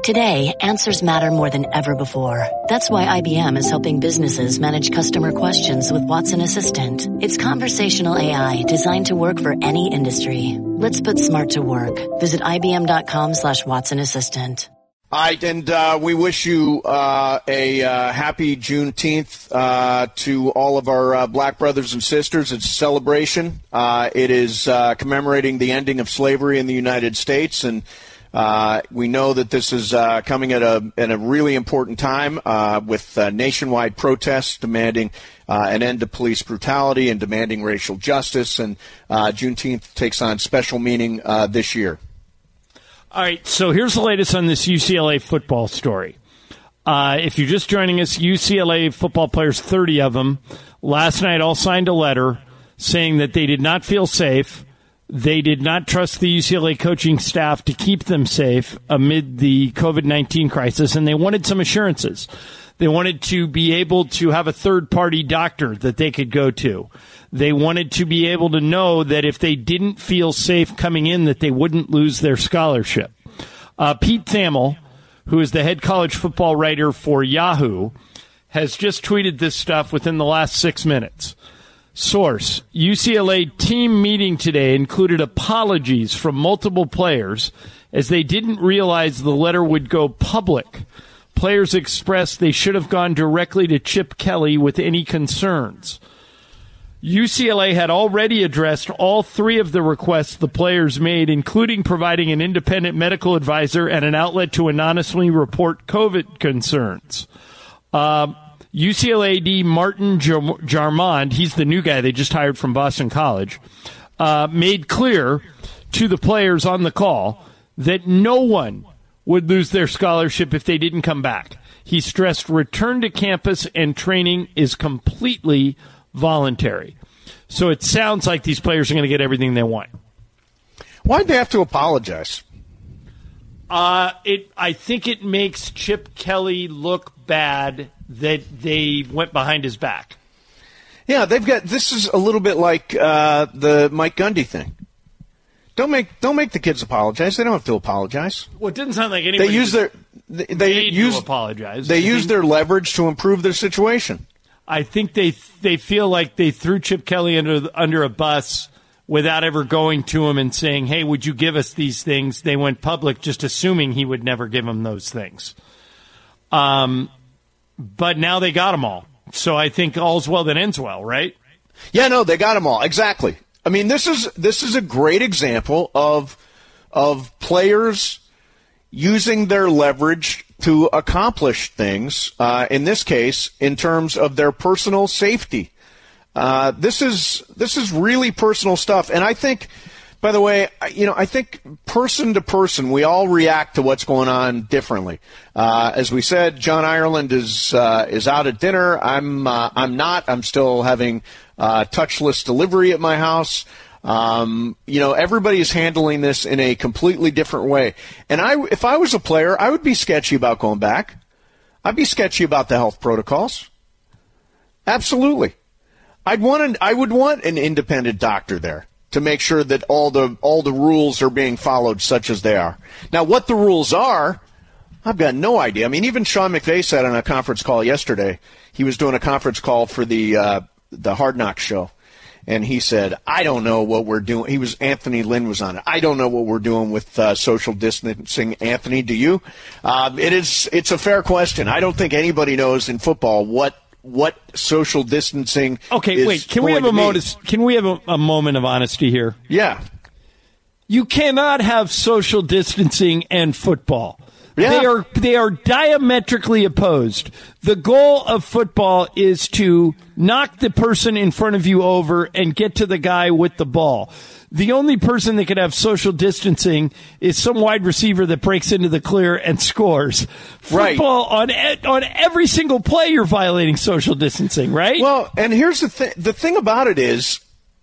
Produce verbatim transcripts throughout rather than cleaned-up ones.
Today, answers matter more than ever before. That's why I B M is helping businesses manage customer questions with Watson Assistant. It's conversational A I designed to work for any industry. Let's put smart to work. Visit ibm.com slash Watson Assistant. All right, and uh, we wish you uh, a uh, happy Juneteenth uh, to all of our uh, black brothers and sisters. It's a celebration. Uh, it is uh, commemorating the ending of slavery in the United States, and uh, we know that this is uh, coming at a at a really important time uh, with uh, nationwide protests demanding uh, an end to police brutality and demanding racial justice, and uh, Juneteenth takes on special meaning uh, this year. All right, so here's the latest on this U C L A football story. Uh, if you're just joining us, U C L A football players, thirty of them, last night all signed a letter saying that they did not feel safe. They did not trust the U C L A coaching staff to keep them safe amid the covid nineteen crisis, and they wanted some assurances. They wanted to be able to have a third-party doctor that they could go to. They wanted to be able to know that if they didn't feel safe coming in, that they wouldn't lose their scholarship. Uh, Pete Thamel, who is the head college football writer for Yahoo, has just tweeted this stuff within the last six minutes. Source, U C L A team meeting today included apologies from multiple players as they didn't realize the letter would go public. Players expressed they should have gone directly to Chip Kelly with any concerns. U C L A had already addressed all three of the requests the players made, including providing an independent medical advisor and an outlet to anonymously report COVID concerns. Uh, U C L A A D Martin Jarmond, he's the new guy they just hired from Boston College, uh, made clear to the players on the call that no one would lose their scholarship if they didn't come back. He stressed return to campus and training is completely voluntary. So it sounds like these players are going to get everything they want. Why'd they have to apologize? Uh, it. I think it makes Chip Kelly look bad that they went behind his back. Yeah, they've got. This is a little bit like uh, the Mike Gundy thing. Don't make don't make the kids apologize. They don't have to apologize. Well, it didn't sound like anybody. They use their they, they use apologize. They use their leverage to improve their situation. I think they they feel like they threw Chip Kelly under under a bus without ever going to him and saying, "Hey, would you give us these things?" They went public, just assuming he would never give them those things. Um, but now they got them all. So I think all's well that ends well, right? Yeah, no, they got them all exactly. I mean, this is this is a great example of of players using their leverage to accomplish things, uh, in this case, in terms of their personal safety. Uh, this is this is really personal stuff. And I think, by the way, you know, I think person to person, we all react to what's going on differently. Uh, as we said, John Ireland is uh, is out at dinner. I'm uh, I'm not. I'm still having uh, touchless delivery at my house. Um, you know, everybody is handling this in a completely different way. And I, if I was a player, I would be sketchy about going back. I'd be sketchy about the health protocols. Absolutely. I'd want an, I would want an independent doctor there to make sure that all the all the rules are being followed such as they are. Now, what the rules are, I've got no idea. I mean, even Sean McVay said on a conference call yesterday, he was doing a conference call for the uh, the Hard Knocks show. And he said, I don't know what we're doing. He was, Anthony Lynn was on it. I don't know what we're doing with uh, social distancing. Anthony, do you? Um, it is, it's a fair question. I don't think anybody knows in football what, what social distancing Okay, is wait, can we have a moment, can we have a, a moment of honesty here? Yeah. You cannot have social distancing and football. Yeah. They are they are diametrically opposed. The goal of football is to knock the person in front of you over and get to the guy with the ball. The only person that can have social distancing is some wide receiver that breaks into the clear and scores. Right. Football, on on every single play, you're violating social distancing, right? Well, and here's the thing. The thing about it is,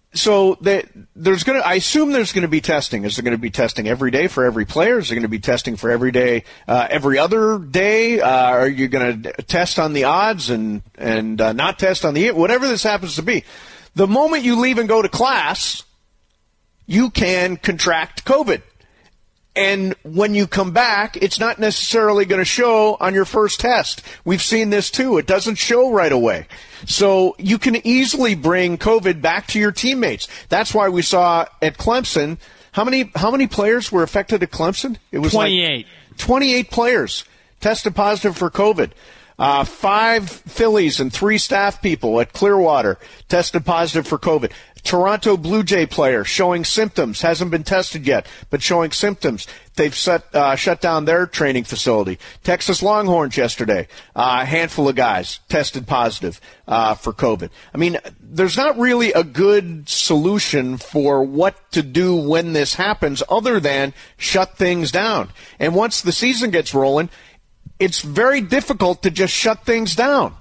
so they, there's going to, I assume there's going to be testing. Is there going to be testing every day for every player? Is there going to be testing for every day, uh, every other day? Uh, are you going to test on the odds and, and uh, not test on the, whatever this happens to be? The moment you leave and go to class, you can contract COVID. And when you come back, it's not necessarily going to show on your first test. We've seen this too. It doesn't show right away. So you can easily bring COVID back to your teammates. That's why we saw at Clemson, how many how many players were affected at Clemson? It was twenty-eight. Like twenty-eight players tested positive for COVID. Uh, five Phillies and three staff people at Clearwater tested positive for COVID. Toronto Blue Jay player showing symptoms, hasn't been tested yet, but showing symptoms. They've set, uh, shut down their training facility. Texas Longhorns yesterday, uh, a handful of guys tested positive uh, for COVID. I mean, there's not really a good solution for what to do when this happens other than shut things down. And once the season gets rolling, it's very difficult to just shut things down.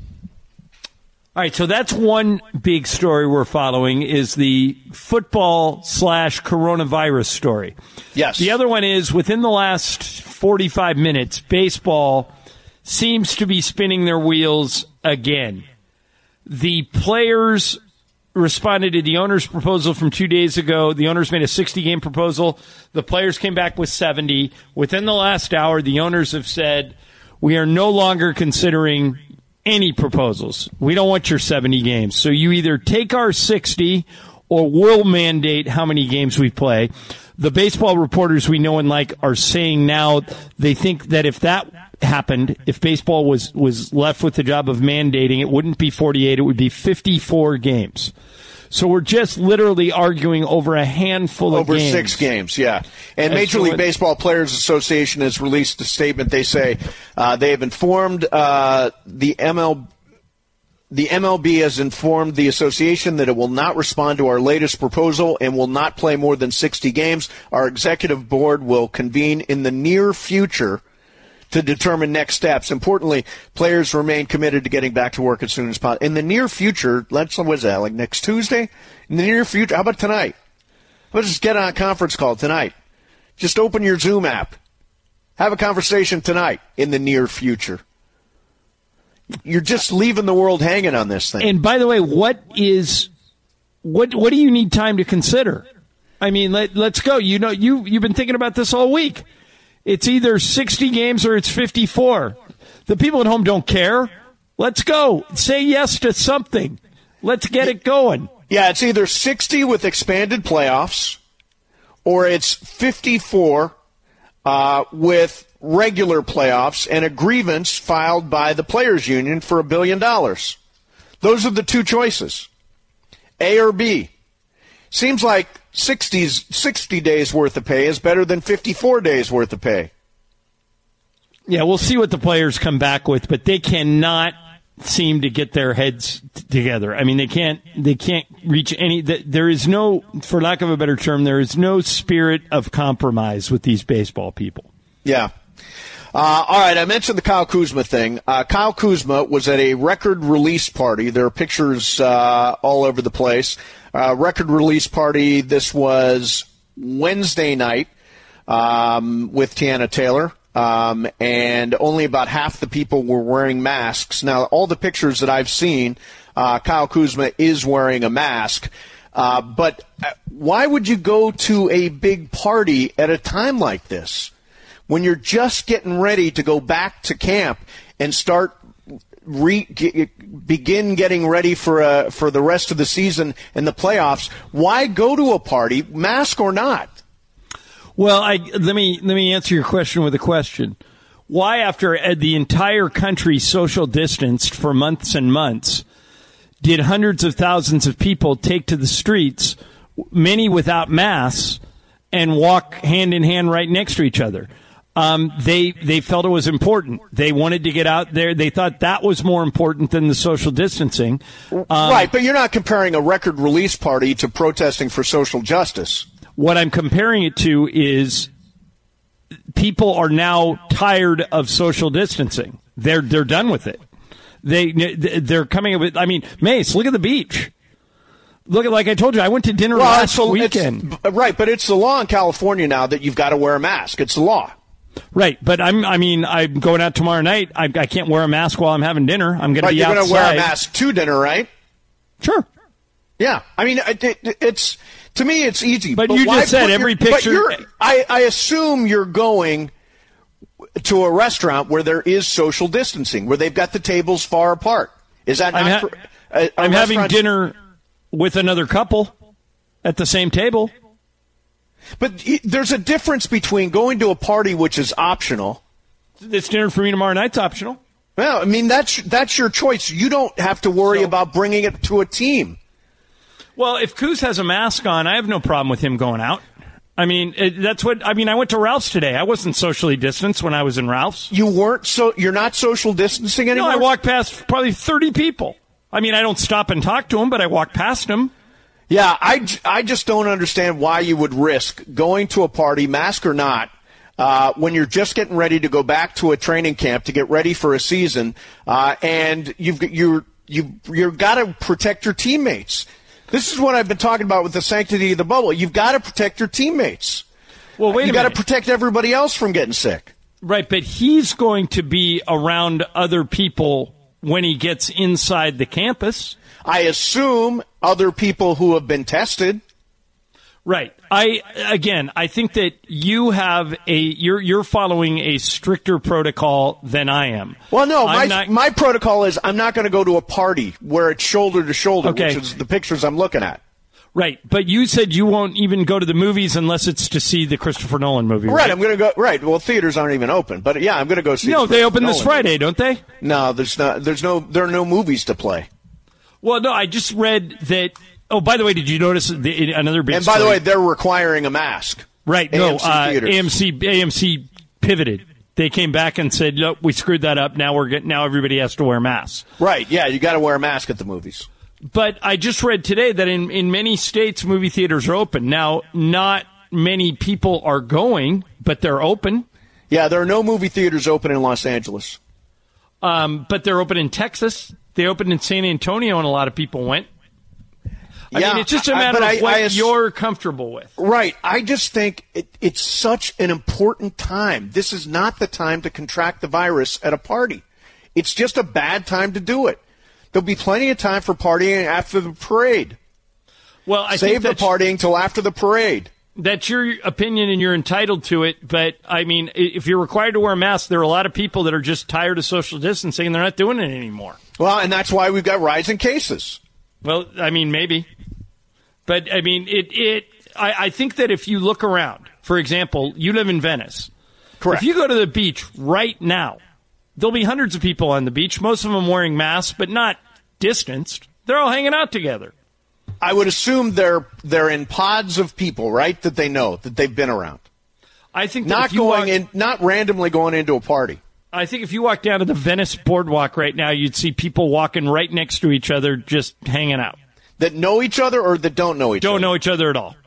All right, so that's one big story we're following is the football slash coronavirus story. Yes. The other one is within the last forty-five minutes, baseball seems to be spinning their wheels again. The players responded to the owner's proposal from two days ago. The owners made a sixty-game proposal. The players came back with seventy. Within the last hour, the owners have said, we are no longer considering any proposals. We don't want your seventy games. So you either take our sixty or we'll mandate how many games we play. The baseball reporters we know and like are saying now they think that if that happened, if baseball was, was left with the job of mandating, it wouldn't be forty-eight, it would be fifty-four games. So we're just literally arguing over a handful of over games. Over six games, yeah. And Major League Baseball Players Association has released a statement. They say uh, they have informed uh, the M L B. The M L B has informed the association that it will not respond to our latest proposal and will not play more than sixty games. Our executive board will convene in the near future to determine next steps. Importantly, players remain committed to getting back to work as soon as possible. In the near future, let's, what is that, like next Tuesday? In the near future, how about tonight? Let's just get on a conference call tonight. Just open your Zoom app. Have a conversation tonight in the near future. You're just leaving the world hanging on this thing. And by the way, what is, what, what do you need time to consider? I mean, let, let's go. You know, you, you've been thinking about this all week. It's either sixty games or it's fifty-four. The people at home don't care. Let's go. Say yes to something. Let's get it going. Yeah, it's either sixty with expanded playoffs or it's fifty-four uh, with regular playoffs and a grievance filed by the players' union for a billion dollars. Those are the two choices, A or B. Seems like sixty's, sixty days worth of pay is better than fifty-four days worth of pay. Yeah, we'll see what the players come back with, but they cannot seem to get their heads t- together. I mean, they can't, they can't reach any, there is no, for lack of a better term, there is no spirit of compromise with these baseball people. Yeah. Uh, all right, I mentioned the Kyle Kuzma thing. Uh, Kyle Kuzma was at a record release party. There are pictures uh, all over the place. Uh, record release party. This was Wednesday night um, with Tiana Taylor, um, and only about half the people were wearing masks. Now, all the pictures that I've seen, uh, Kyle Kuzma is wearing a mask. Uh, but why would you go to a big party at a time like this? When you're just getting ready to go back to camp and start re, get, begin getting ready for a, for the rest of the season and the playoffs, why go to a party, mask or not? Well, I, let me let me answer your question with a question. Why, after the entire country social distanced for months and months, did hundreds of thousands of people take to the streets, many without masks, and walk hand in hand right next to each other? Um, they they felt it was important. They wanted to get out there. They thought that was more important than the social distancing. Um, right, but you're not comparing a record release party to protesting for social justice. What I'm comparing it to is people are now tired of social distancing. They're they're done with it. They they're coming up with. I mean, Mace, look at the beach. Look at, like I told you, I went to dinner well, last it's, weekend. It's, right, but it's the law in California now that you've got to wear a mask. It's the law. Right, but I'm. I mean, I'm going out tomorrow night. I, I can't wear a mask while I'm having dinner. I'm going right, to be you're outside. You're going to wear a mask to dinner, right? Sure. Yeah, I mean, it, it, it's To me, it's easy. But, but you just said every your, picture. But I, I assume you're going to a restaurant where there is social distancing, where they've got the tables far apart. Is that not? I'm, ha- a, a I'm having dinner with another couple at the same table. But there's a difference between going to a party, which is optional. This dinner for me tomorrow night's optional. Well, I mean, that's that's your choice. You don't have to worry so, about bringing it to a team. Well, if Kuz has a mask on, I have no problem with him going out. I mean, it, that's what I mean. I went to Ralph's today. I wasn't socially distanced when I was in Ralph's. You weren't so. You're not social distancing anymore. No, I walked past probably thirty people. I mean, I don't stop and talk to them, but I walk past them. Yeah, I, I just don't understand why you would risk going to a party, mask or not, uh, when you're just getting ready to go back to a training camp to get ready for a season, uh, and you've you're you you've got to protect your teammates. This is what I've been talking about with the sanctity of the bubble. You've got to protect your teammates. Well, wait you a minute. got to protect everybody else from getting sick. Right, but he's going to be around other people when he gets inside the campus. I assume other people who have been tested. Right. I again, I think that you have a you're you're following a stricter protocol than I am. Well, no, my not, my protocol is I'm not going to go to a party where it's shoulder to shoulder, okay. which is the pictures I'm looking at. Right, but you said you won't even go to the movies unless it's to see the Christopher Nolan movie. Right, right? I'm going to go. Right, well, theaters aren't even open, but yeah, I'm going to go see. No, the they open Nolan this Friday, movie. Don't they? No, there's not. There's no. There are no movies to play. Well, no, I just read that. Oh, by the way, did you notice the, another big? And by story? the way, they're requiring a mask. Right. A M C no, uh, theaters. A M C A M C pivoted. They came back and said, "Look, we screwed that up. Now we're getting, now everybody has to wear masks." Right. Yeah, you got to wear a mask at the movies. But I just read today that in, in many states, movie theaters are open. Now, not many people are going, but they're open. Yeah, there are no movie theaters open in Los Angeles. Um, but they're open in Texas. They opened in San Antonio, and a lot of people went. I yeah, mean, it's just a matter I, of I, what I, you're comfortable with. Right. I just think it, it's such an important time. This is not the time to contract the virus at a party. It's just a bad time to do it. There'll be plenty of time for partying after the parade. Well, I Save think the partying till after the parade. That's your opinion, and you're entitled to it. But, I mean, if you're required to wear a mask, there are a lot of people that are just tired of social distancing, and they're not doing it anymore. Well, and that's why we've got rising cases. Well, I mean, maybe. But, I mean, it. it. I, I think that if you look around, for example, you live in Venice. Correct. If you go to the beach right now, there'll be hundreds of people on the beach, most of them wearing masks, but not distanced. They're all hanging out together. I would assume they're they're in pods of people, right, that they know, that they've been around. I think that not going walk, in, not randomly going into a party. I think if you walk down to the Venice boardwalk right now, you'd see people walking right next to each other, just hanging out. That know each other or that don't know each don't other? Don't know each other at all.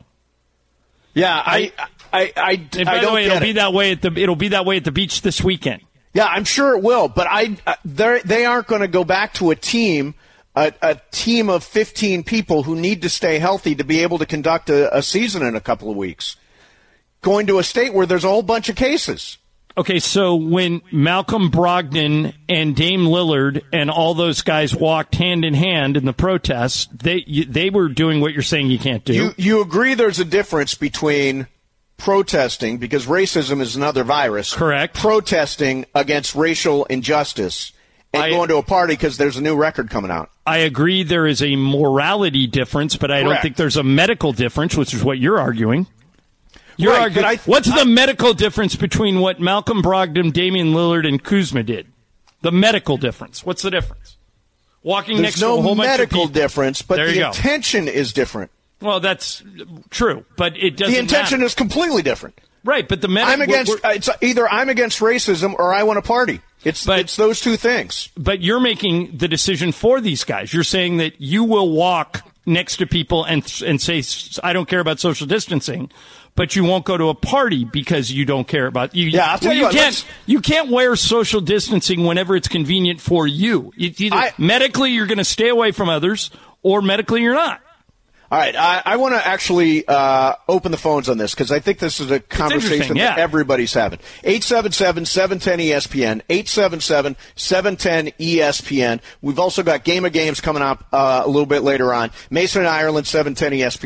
Yeah, I, I, I, I, and by I the don't way, get it'll it. be that way at the it'll be that way at the beach this weekend. Yeah, I'm sure it will, but I, they they aren't going to go back to a team, a, a team of fifteen people who need to stay healthy to be able to conduct a, a season in a couple of weeks. Going to a state where there's a whole bunch of cases. Okay, so when Malcolm Brogdon and Dame Lillard and all those guys walked hand in hand in the protests, they they were doing what you're saying you can't do. You you agree there's a difference between protesting, because racism is another virus. Correct. Protesting against racial injustice and I, going to a party because there's a new record coming out. I agree there is a morality difference, but I Correct. don't think there's a medical difference, which is what you're arguing. You're right, arguing. I, What's I, the medical difference between what Malcolm Brogdon, Damian Lillard, and Kuzma did? The medical difference. What's the difference? Walking next no to a whole bunch of people. medical difference, but there the go. intention is different. Well, that's true, but it doesn't The intention matter. is completely different. Right, but the medical. I'm against. We're, we're, it's either I'm against racism or I want a party. It's but, it's those two things. But you're making the decision for these guys. You're saying that you will walk next to people and and say, I don't care about social distancing, but you won't go to a party because you don't care about you. Yeah, I'll tell well, you, you what, can't. let's, You can't wear social distancing whenever it's convenient for you. Either I, medically you're going to stay away from others, or medically you're not. All right, I, I want to actually uh, open the phones on this because I think this is a conversation yeah. that everybody's having. eight seven seven, seven one zero, E S P N, eight seven seven, seven one zero, E S P N. We've also got Game of Games coming up uh, a little bit later on. Mason and Ireland, seven ten E S P N.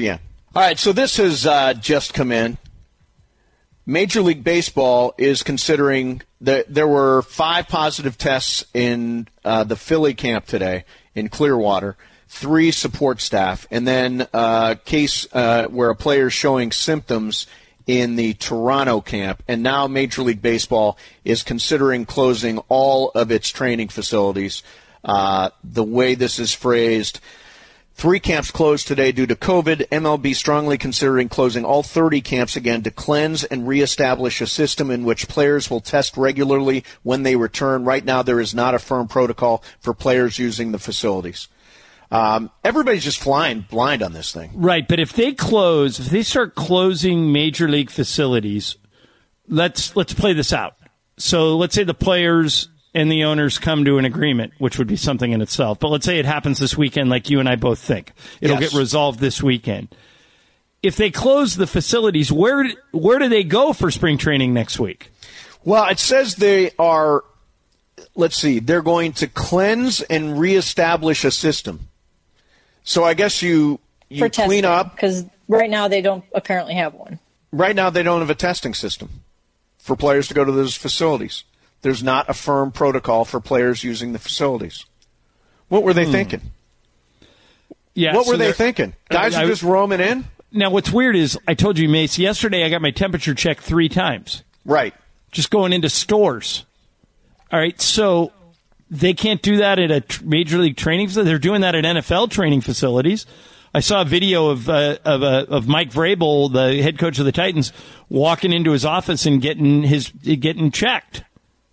All right, so this has uh, just come in. Major League Baseball is considering that there were five positive tests in uh, the Philly camp today in Clearwater, three support staff, and then a uh, case uh, where a player is showing symptoms in the Toronto camp. And now Major League Baseball is considering closing all of its training facilities. Uh, the way this is phrased, three camps closed today due to COVID. M L B strongly considering closing all thirty camps again to cleanse and reestablish a system in which players will test regularly when they return. Right now, there is not a firm protocol for players using the facilities. Um, everybody's just flying blind on this thing. Right, but if they close, if they start closing major league facilities, let's let's play this out. So let's say the players and the owners come to an agreement, which would be something in itself. But let's say it happens this weekend like you and I both think. It'll yes. get resolved this weekend. If they close the facilities, where where do they go for spring training next week? Well, it says they are, let's see, they're going to cleanse and reestablish a system. So I guess you, you for clean up. Because right now they don't apparently have one. Right now they don't have a testing system for players to go to those facilities. There's not a firm protocol for players using the facilities. What were they hmm. thinking? Yeah, what were so they thinking? Guys I, are just roaming in? Now, what's weird is, I told you, Mace, yesterday I got my temperature checked three times. Right. Just going into stores. All right, so they can't do that at a tr- major league training facility. They're doing that at N F L training facilities. I saw a video of uh, of, uh, of Mike Vrabel, the head coach of the Titans, walking into his office and getting his getting checked.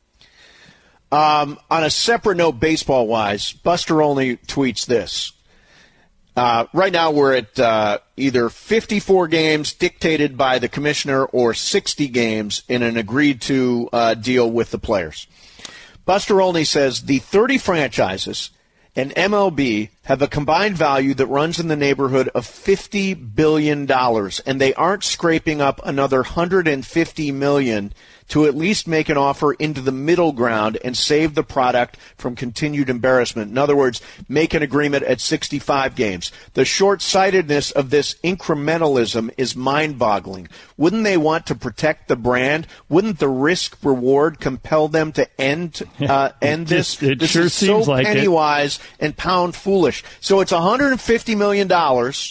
Um, on a separate note, baseball-wise, Buster Olney tweets this. Uh, right now we're at uh, either fifty-four games dictated by the commissioner or sixty games in an agreed-to uh, deal with the players. Buster Olney says the thirty franchises and M L B have a combined value that runs in the neighborhood of fifty billion dollars, and they aren't scraping up another one hundred fifty million dollars to at least make an offer into the middle ground and save the product from continued embarrassment. In other words, make an agreement at sixty-five games. The short-sightedness of this incrementalism is mind-boggling. Wouldn't they want to protect the brand? Wouldn't the risk-reward compel them to end uh, end this? Just, it this sure is seems so like penny-wise it. and pound-foolish. So it's one hundred fifty million dollars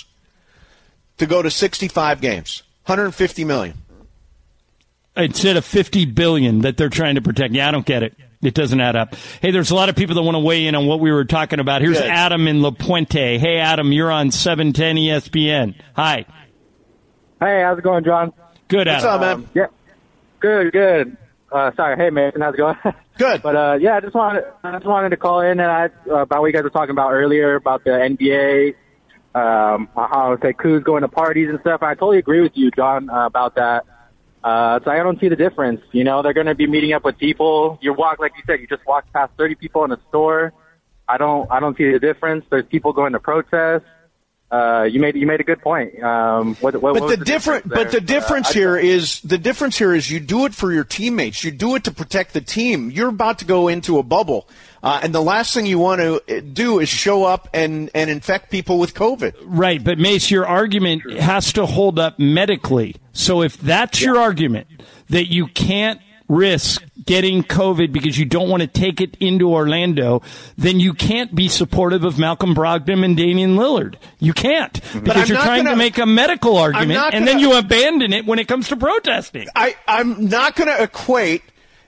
to go to sixty-five games. one hundred fifty million dollars. Instead of fifty billion dollars that they're trying to protect. Yeah, I don't get it. It doesn't add up. Hey, there's a lot of people that want to weigh in on what we were talking about. Here's Good. Adam in La Puente. Hey, Adam, you're on seven ten E S P N. Hi. Hey, how's it going, John? Good, Adam. What's up, man? Um, yeah, good, good. Uh, sorry, hey, Mason, how's it going? Good. But, uh, yeah, I just wanted, I just wanted to call in and I, uh, about what you guys were talking about earlier about the N B A, um, how, say, Kuz going to parties and stuff. I totally agree with you, John, uh, about that. Uh, so I don't see the difference. You know, they're going to be meeting up with people. You walk, like you said, you just walk past thirty people in a store. I don't, I don't see the difference. There's people going to protest. Uh, you made, you made a good point. Um, what, what, but what the, the different, but the difference uh, here is the difference here is you do it for your teammates. You do it to protect the team. You're about to go into a bubble. Uh, and the last thing you want to do is show up and, and infect people with COVID. Right, but Mace, your argument has to hold up medically. So if that's yeah. your argument, that you can't risk getting COVID because you don't want to take it into Orlando, then you can't be supportive of Malcolm Brogdon and Damian Lillard. You can't. Mm-hmm. Because you're trying gonna, to make a medical argument, and gonna, then you abandon it when it comes to protesting. I, I'm not going to equate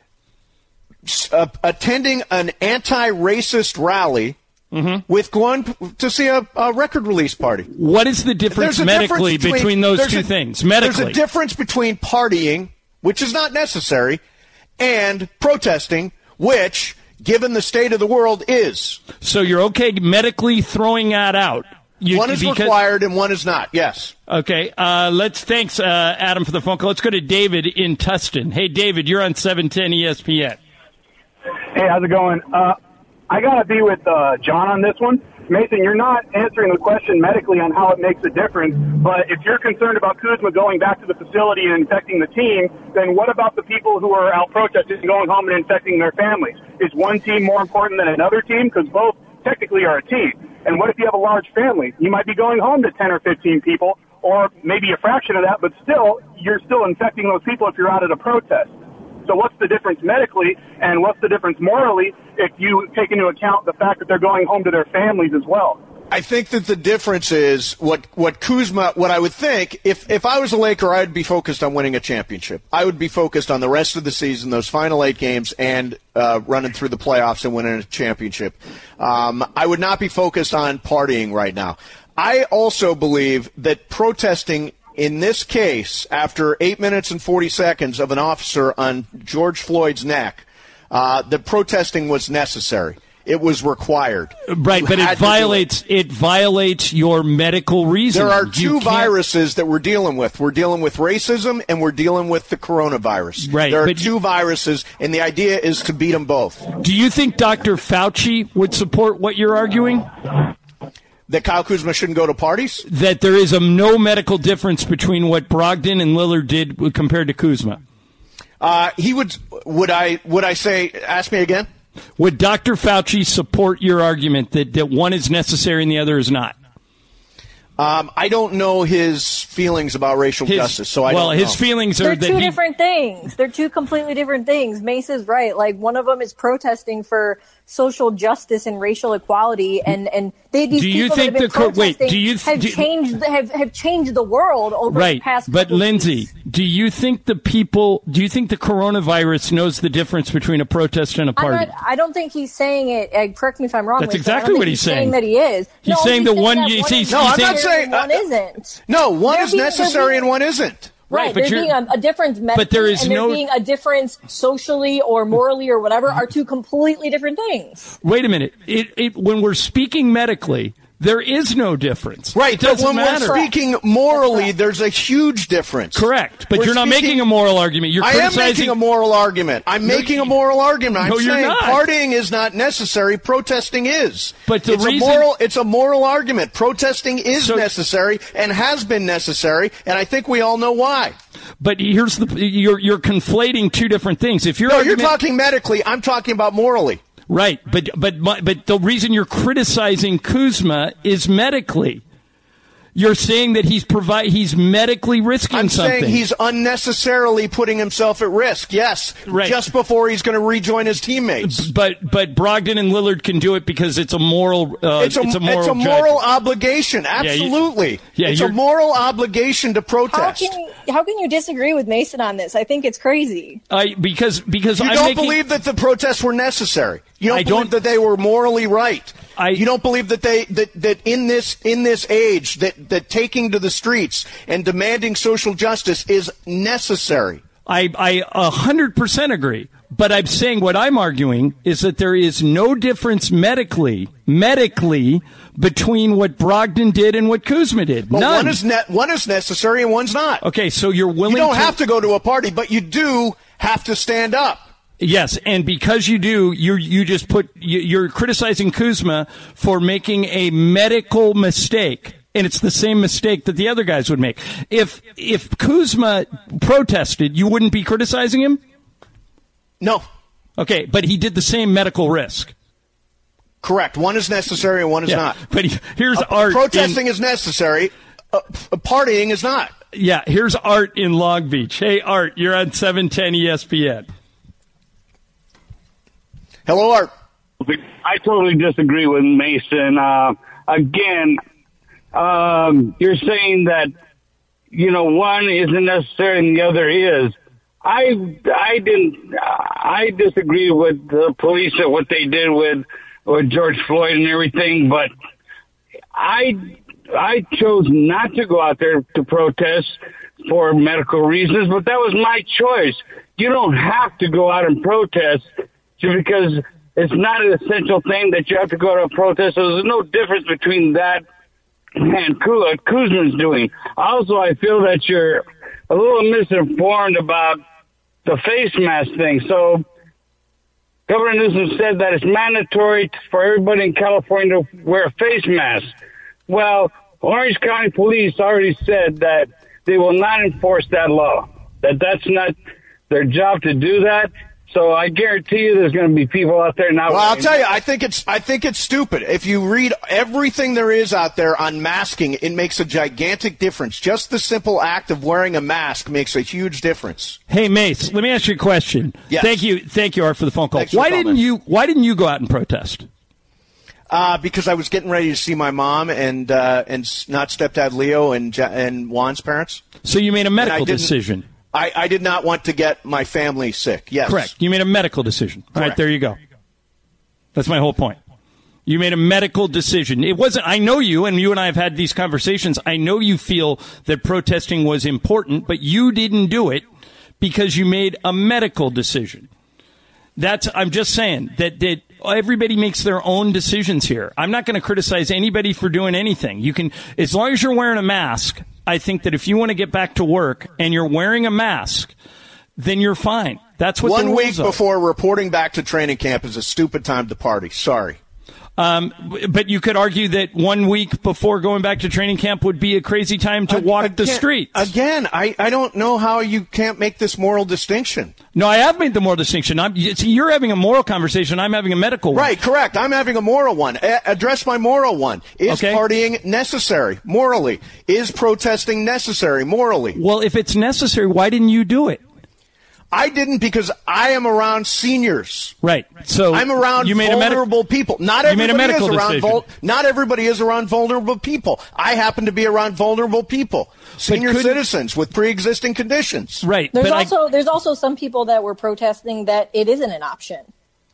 Uh, attending an anti-racist rally mm-hmm. with going to see a, a record release party. What is the difference medically difference between, between those two a, things? Medically, there's a difference between partying, which is not necessary, and protesting, which, given the state of the world, is. So you're okay medically throwing that out? You, one is because, required and one is not, yes. Okay, uh, let's thanks, uh, Adam, for the phone call. Let's go to David in Tustin. Hey, David, you're on seven ten E S P N. Hey, how's it going? Uh, I got to be with uh, John on this one. Mason, you're not answering the question medically on how it makes a difference, but if you're concerned about Kuzma going back to the facility and infecting the team, then what about the people who are out protesting, going home and infecting their families? Is one team more important than another team? Because both technically are a team. And what if you have a large family? You might be going home to ten or fifteen people. or maybe a fraction of that, but still, you're still infecting those people if you're out at a protest. So what's the difference medically, and what's the difference morally if you take into account the fact that they're going home to their families as well? I think that the difference is what, what Kuzma, what I would think, if, if I was a Laker, I'd be focused on winning a championship. I would be focused on the rest of the season, those final eight games, and uh, running through the playoffs and winning a championship. Um, I would not be focused on partying right now. I also believe that protesting in this case, after eight minutes and forty seconds of an officer on George Floyd's neck, uh, the protesting was necessary. It was required. Right, You but had it to do violates it. it violates your medical reasoning. There are You two can't- viruses that we're dealing with. We're dealing with racism and we're dealing with the coronavirus. Right, There are but- two viruses, and the idea is to beat them both. Do you think Doctor Fauci would support what you're arguing? That Kyle Kuzma shouldn't go to parties? That there is a no medical difference between what Brogdon and Lillard did compared to Kuzma? Uh, he would. Would I? Would I say? Ask me again. Would Doctor Fauci support your argument that, that one is necessary and the other is not? Um, I don't know his feelings about racial His, justice, so I well, don't his know. feelings They're are that two he, different things. They're two completely different things. Mace is right. Like, one of them is protesting for social justice and racial equality, and and they these Do you people think that have the been co- wait, protesting do you th- have do- changed have have changed the world over right? the past. But couple Lindsay, weeks. do you think the people? Do you think the coronavirus knows the difference between a protest and a I'm party? not, I don't think he's saying it. Uh, correct me if I'm wrong. That's Lisa, I don't exactly think what he's saying. saying. That he is. He's no, saying he's the one- that he's- one he's- is No, I'm not necessary saying- and one uh, isn't. No, one They're is being- they're necessary being- and one isn't. Right, Right, but there you're- being a, a difference medically But there is and there no- being a difference socially or morally or whatever are two completely different things. Wait a minute. It, it, when we're speaking medically, there is no difference. Right, It doesn't but when matter. we're speaking morally, there's a huge difference. Correct, but We're you're not speaking- making a moral argument. You're I am criticizing. making a moral argument. I'm making a moral argument. I'm No, you're saying not. partying is not necessary. Protesting is. But the it's reason- a moral. It's a moral argument. Protesting is So- necessary and has been necessary, and I think we all know why. But here's the you're you're conflating two different things. If you're No, you're talking medically. I'm talking about morally. right, but but my, but the reason you're criticizing Kuzma is medically. You're saying that he's provide he's medically risking I'm something. saying he's unnecessarily putting himself at risk. Yes, Right. just before he's going to rejoin his teammates. But but Brogdon and Lillard can do it because it's a moral. Uh, It's a, it's a moral. it's a moral judgment. obligation. you- Absolutely. yeah, it's a you're- moral obligation to How protest. can you, how can you disagree with Mason on this? I think it's crazy. I because because You I'm don't making, believe that the protests were necessary. You don't I believe don't- that they were morally right. I- you don't believe that they that, that in this in this age that, that taking to the streets and demanding social justice is necessary. I I a hundred percent agree. But I'm saying what I'm arguing is that there is no difference medically medically between what Brogdon did and what Kuzma did. But None. one is ne- one is necessary and one's not. Okay, so you're willing. You don't to, have to go to a party, but you do have to stand up. Yes, and because you do, you you just put you, you're criticizing Kuzma for making a medical mistake, and it's the same mistake that the other guys would make. If if Kuzma protested, you wouldn't be criticizing him. No. Okay, but he did the same medical risk. Correct. One is necessary and one is Yeah, not. but he, here's Uh, Art. protesting in, is necessary. Uh, uh, partying is not. yeah, here's Art in Long Beach. Hey, Art, you're on seven ten E S P N. Hello, Art. I totally disagree with Mason. Uh, again, um, you're saying that, you know, one isn't necessary and the other is. I, I didn't, I disagree with the police at what they did with, with George Floyd and everything, but I, I chose not to go out there to protest for medical reasons, but that was my choice. You don't have to go out and protest just because it's not an essential thing that you have to go to a protest. So there's no difference between that and what Kuzma's doing. Also, I feel that you're a little misinformed about the face mask thing. So Governor Newsom said that it's mandatory for everybody in California to wear a face mask. Well, Orange County Police already said that they will not enforce that law, that that's not their job to do that. So I guarantee you there's going to be people out there now. Well, I'll tell you, I think it's I think it's stupid. If you read everything there is out there on masking, it makes a gigantic difference. Just the simple act of wearing a mask makes a huge difference. Hey, Mace, let me ask you a question. Yes. Thank you, thank you, Art, for the phone call. Thanks for Why calling. didn't you Why didn't you go out and protest? Uh, because I was getting ready to see my mom and uh, and not stepdad Leo and Ja- and Juan's parents. So you made a medical didn't- decision. I, I did not want to get my family sick. Yes. Correct. You made a medical decision. All right, Correct. there you go. That's my whole point. You made a medical decision. It wasn't, I know you, and you and I have had these conversations. I know you feel that protesting was important, but you didn't do it because you made a medical decision. That's, I'm just saying that, that everybody makes their own decisions here. I'm not going to criticize anybody for doing anything. You can, as long as you're wearing a mask, I think that if you want to get back to work and you're wearing a mask, then you're fine. That's what One the week rules are. before reporting back to training camp is a stupid time to party. Sorry. Um, but you could argue that one week before going back to training camp would be a crazy time to walk again, the streets. Again, I, I don't know how you can't make this moral distinction. No, I have made the moral distinction. I'm, see, you're having a moral conversation. I'm having a medical one. Right, correct. I'm having a moral one. A- address my moral one. Is Okay. partying necessary morally? Is protesting necessary morally? Well, if it's necessary, why didn't you do it? I didn't because I am around seniors. Right. So I'm around you made vulnerable a medi- people. Not you everybody made a medical is around decision. vul- Not everybody is around vulnerable people. I happen to be around vulnerable people, senior couldn't- citizens with pre-existing conditions. Right. There's but I- also there's also some people that were protesting that it isn't an option.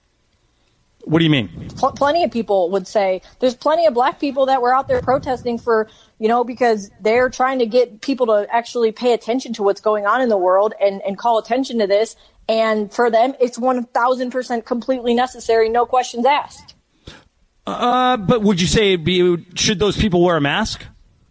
what do you mean? Pl- plenty of people would say there's plenty of black people that were out there protesting for, you know, because they're trying to get people to actually pay attention to what's going on in the world and, and call attention to this. And for them, it's one thousand percent completely necessary, no questions asked. Uh, but would you say it'd be, should those people wear a mask?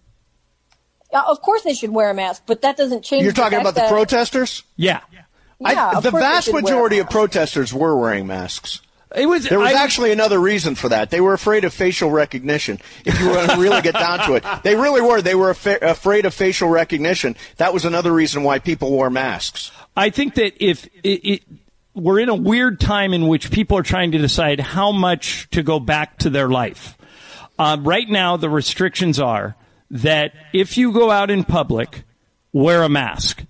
Uh, of course they should wear a mask, but that doesn't change. You're the talking fact about the that- Yeah. protesters? Yeah, I, of the course they vast should wear a majority of mask. protesters were wearing masks. It was, There was I- actually another reason for that. They were afraid of facial recognition. If you want to really get down to it, they really were. They were af- afraid of facial recognition. That was another reason why people wore masks. I think that if it, it, we're in a weird time in which people are trying to decide how much to go back to their life. Um, right now, the restrictions are that if you go out in public, wear a mask.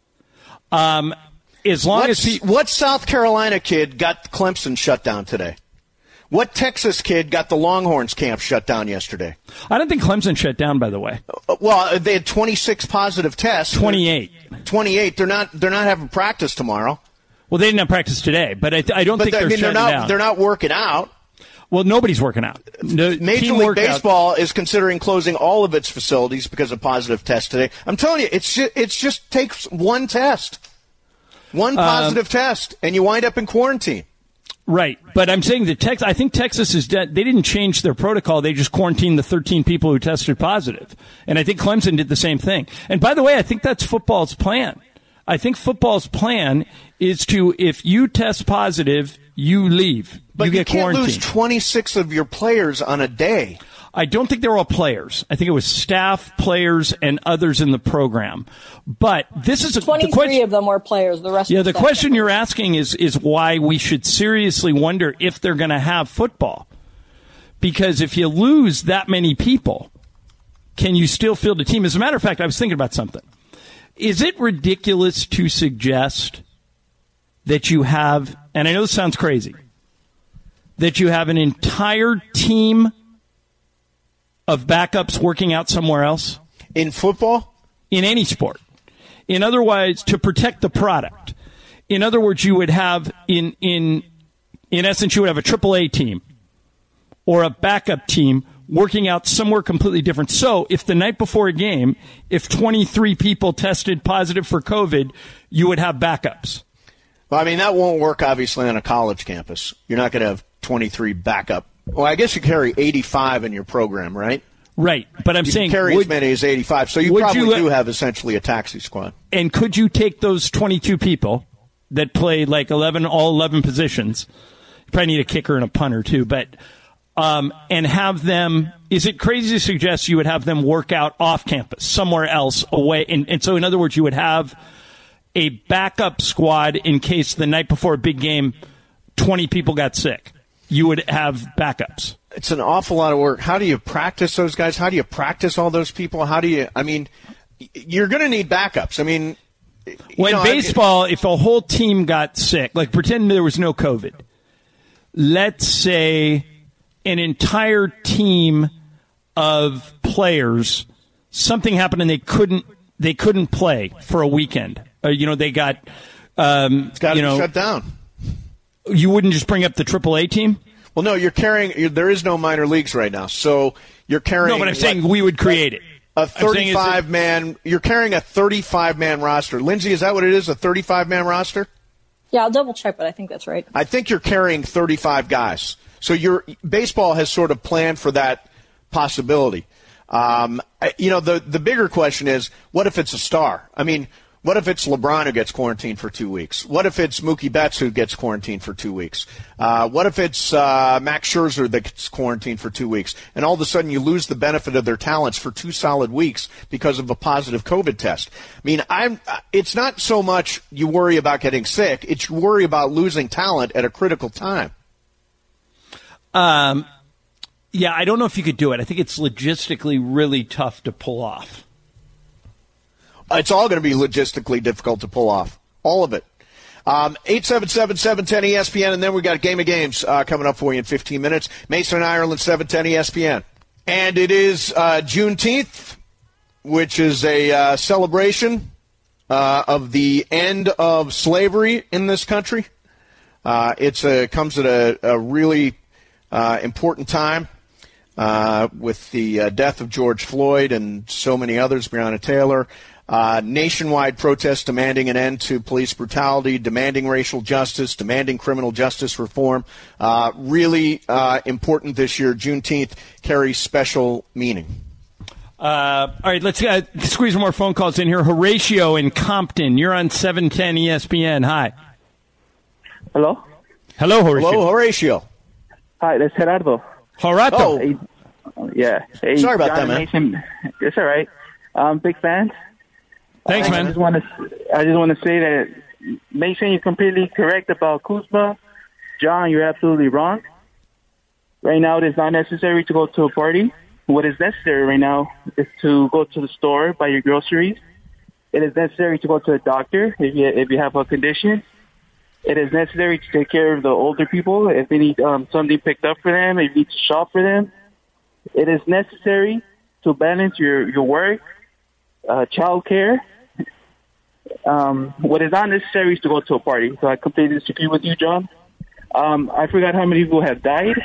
Um, as long What, as pe- what South Carolina kid got Clemson shut down today? What Texas kid got the Longhorns camp shut down yesterday? I don't think Clemson shut down, by the way. Uh, Well, they had twenty-six positive tests. twenty-eight. twenty-eight. They're not. They're not having practice tomorrow. Well, they didn't have practice today, but I, I don't But think they, they're I mean, they're shutting not. down. They're not working out. Well, nobody's working out. No, Major team League workout- Baseball is considering closing all of its facilities because of positive tests today. I'm telling you, it's just, it's just takes one test, one positive test, and you wind up in quarantine. Right, but I'm saying that Texas. I think Texas is. De- they didn't change their protocol. They just quarantined the thirteen people who tested positive, and I think Clemson did the same thing. And by the way, I think that's football's plan. I think football's plan is to, if you test positive, you leave. But you you, get can't quarantined. lose twenty-six of your players on a day. I don't think they were all players. I think it was staff, players, and others in the program. But this is a the twenty-three question. of them were players. The rest. Yeah, were the staff question members. you're asking is is why we should seriously wonder if they're going to have football. Because if you lose that many people, can you still field a team? As a matter of fact, I was thinking about something. Is it ridiculous to suggest that you have, and I know this sounds crazy, that you have an entire team of backups working out somewhere else? In football? In any sport. In other words, to protect the product. In other words, you would have, in in in essence, you would have a triple A team or a backup team working out somewhere completely different. So if the night before a game, if twenty-three people tested positive for COVID, you would have backups. Well, I mean, that won't work, obviously, on a college campus. You're not going to have twenty-three backup. Well, I guess you carry eighty-five in your program, right? Right. But I'm You saying, carry would- as many as eighty-five, so you would probably you let- do have essentially a taxi squad. and could you take those twenty-two people that play like eleven, all eleven positions? You probably need a kicker and a punter too, but um, and have them. Is it crazy to suggest you would have them work out off campus somewhere else away? And, and so, in other words, you would have a backup squad in case the night before a big game, twenty people got sick. You would have backups. It's an awful lot of work. How do you practice those guys? How do you practice all those people? How do you, I mean, you're going to need backups. I mean, when know, baseball, I, if a whole team got sick, like pretend there was no COVID, let's say an entire team of players, something happened and they couldn't, they couldn't play for a weekend. Uh, you know, they got, um, it's got to you know, be shut down. You wouldn't just bring up the triple A team? Well, no, you're carrying, you're, there is no minor leagues right now. So you're carrying. No, but I'm saying what, we would create it. A thirty-five man, you're carrying a thirty-five man roster. Lindsay, is that what it is, a thirty-five man roster? Yeah, I'll double check, but I think that's right. I think you're carrying thirty-five guys. So your baseball has sort of planned for that possibility. Um, you know, the, the bigger question is, what if it's a star? I mean, what if it's LeBron who gets quarantined for two weeks? What if it's Mookie Betts who gets quarantined for two weeks? Uh, what if it's uh, Max Scherzer that gets quarantined for two weeks? And all of a sudden you lose the benefit of their talents for two solid weeks because of a positive COVID test. I mean, I'm. It's not so much you worry about getting sick. It's you worry about losing talent at a critical time. Um, yeah, I don't know if you could do it. I think it's logistically really tough to pull off. It's all going to be logistically difficult to pull off. All of it. Um, eight seven seven, seven one zero, E S P N, and then we got a Game of Games uh, coming up for you in fifteen minutes. Mason, Ireland, seven ten E S P N. And it is uh, Juneteenth, which is a uh, celebration uh, of the end of slavery in this country. Uh, it's a, comes at a, a really uh, important time uh, with the uh, death of George Floyd and so many others, Breonna Taylor. Uh, nationwide protests demanding an end to police brutality, demanding racial justice, demanding criminal justice reform. Uh, really uh, important this year. Juneteenth carries special meaning. Uh, all right, let's uh, squeeze more phone calls in here. Horatio in Compton, you're on seven ten E S P N. Hi. Hello? Hello, Horatio. Hello, Horatio. Hi, that's Gerardo. Gerardo. Oh. Hey, yeah. Hey, Sorry about John that, man. Mason. It's all right. Um, big fan. Thanks, I man. Just wanna, I just want to say that, Mason, you're completely correct about Kuzma. John, you're absolutely wrong. Right now, it is not necessary to go to a party. What is necessary right now is to go to the store, buy your groceries. It is necessary to go to a doctor if you, if you have a condition. It is necessary to take care of the older people if they need um, something picked up for them, if you need to shop for them. It is necessary to balance your, your work, uh, child care. Um, what is not necessary is to go to a party. So I completely disagree with you, John. Um, I forgot how many people have died.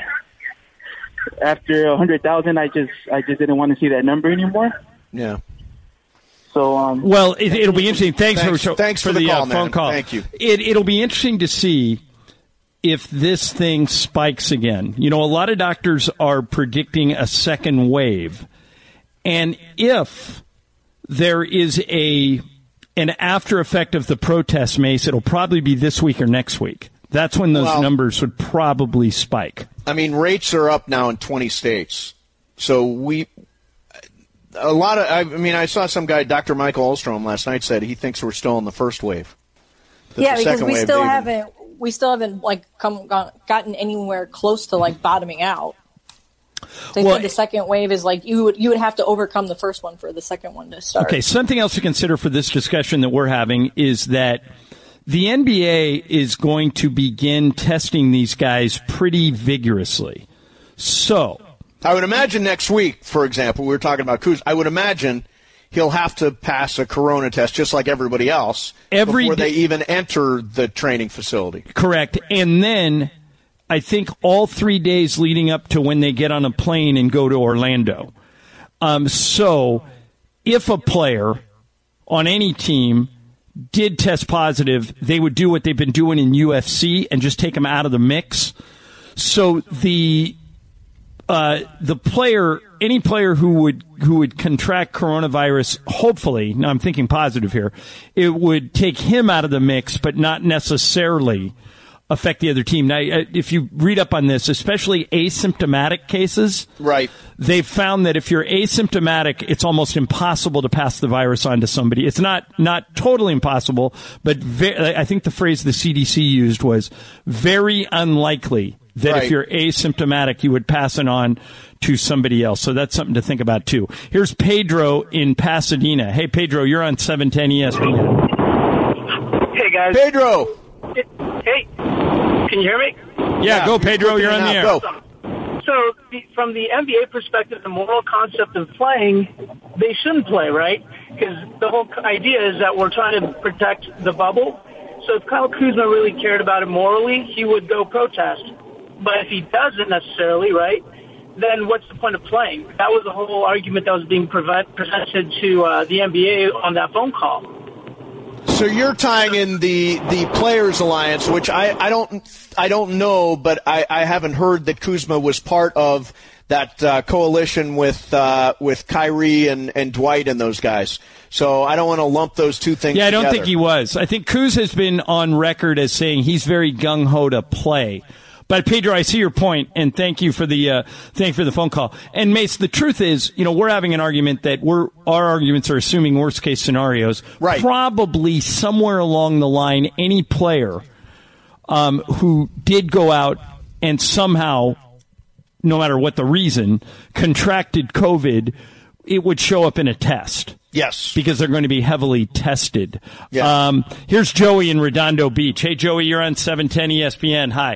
After a hundred thousand, I just I just didn't want to see that number anymore. Yeah. So um, well, it, it'll be interesting. Thanks, thanks, for, thanks for, for the, the call, uh, man. phone call. Thank you. It, it'll be interesting to see if this thing spikes again. You know, a lot of doctors are predicting a second wave, and if there is a an after effect of the protest, Mace, it'll probably be this week or next week. That's when those well, numbers would probably spike. I mean, rates are up now in twenty states. So we, a lot of, I mean, I saw some guy, Doctor Michael Olstrom, last night said he thinks we're still in the first wave. That yeah, the because we wave still even, haven't, we still haven't like come gotten anywhere close to like bottoming out. They Well, said the second wave is like you would you would have to overcome the first one for the second one to start. Okay, something else to consider for this discussion that we're having is that the N B A is going to begin testing these guys pretty vigorously. So I would imagine next week, for example, we were talking about Kuz. I would imagine he'll have to pass a corona test just like everybody else Every before day- they even enter the training facility. correct. And then I think all three days leading up to when they get on a plane and go to Orlando. Um, so if a player on any team did test positive, they would do what they've been doing in U F C and just take them out of the mix. So the uh, the player, any player who would who would contract coronavirus, hopefully, now I'm thinking positive here, it would take him out of the mix, but not necessarily affect the other team. Now, if you read up on this, especially asymptomatic cases, right, they've found that if you're asymptomatic, it's almost impossible to pass the virus on to somebody. It's not not totally impossible, but ve- I think the phrase the C D C used was very unlikely that right. if you're asymptomatic, you would pass it on to somebody else. So that's something to think about, too. Here's Pedro in Pasadena. Hey, Pedro, you're on seven ten E S P N. Hey, guys. Pedro. Hey, can you hear me? Yeah, yeah go, Pedro. You're on the air. Go. So, the, from the N B A perspective, the moral concept of playing, they shouldn't play, right? Because the whole idea is that we're trying to protect the bubble. So if Kyle Kuzma really cared about it morally, he would go protest. But if he doesn't necessarily, right, then what's the point of playing? That was the whole argument that was being prevent, presented to uh, the N B A on that phone call. So you're tying in the, the Players Alliance, which I, I don't I don't know, but I, I haven't heard that Kuzma was part of that uh, coalition with uh, with Kyrie and, and Dwight and those guys. So I don't want to lump those two things Yeah, I don't together. think he was. I think Kuz has been on record as saying he's very gung-ho to play. But Pedro, I see your point, and thank you for the uh, thank you for the phone call. And Mace, the truth is, you know, we're having an argument that we're our arguments are assuming worst case scenarios. Right. Probably somewhere along the line, any player um, who did go out and somehow, no matter what the reason, contracted COVID, it would show up in a test. Yes. Because they're going to be heavily tested. Yeah. Um, here's Joey in Redondo Beach. Hey, Joey, you're on seven ten E S P N. Hi.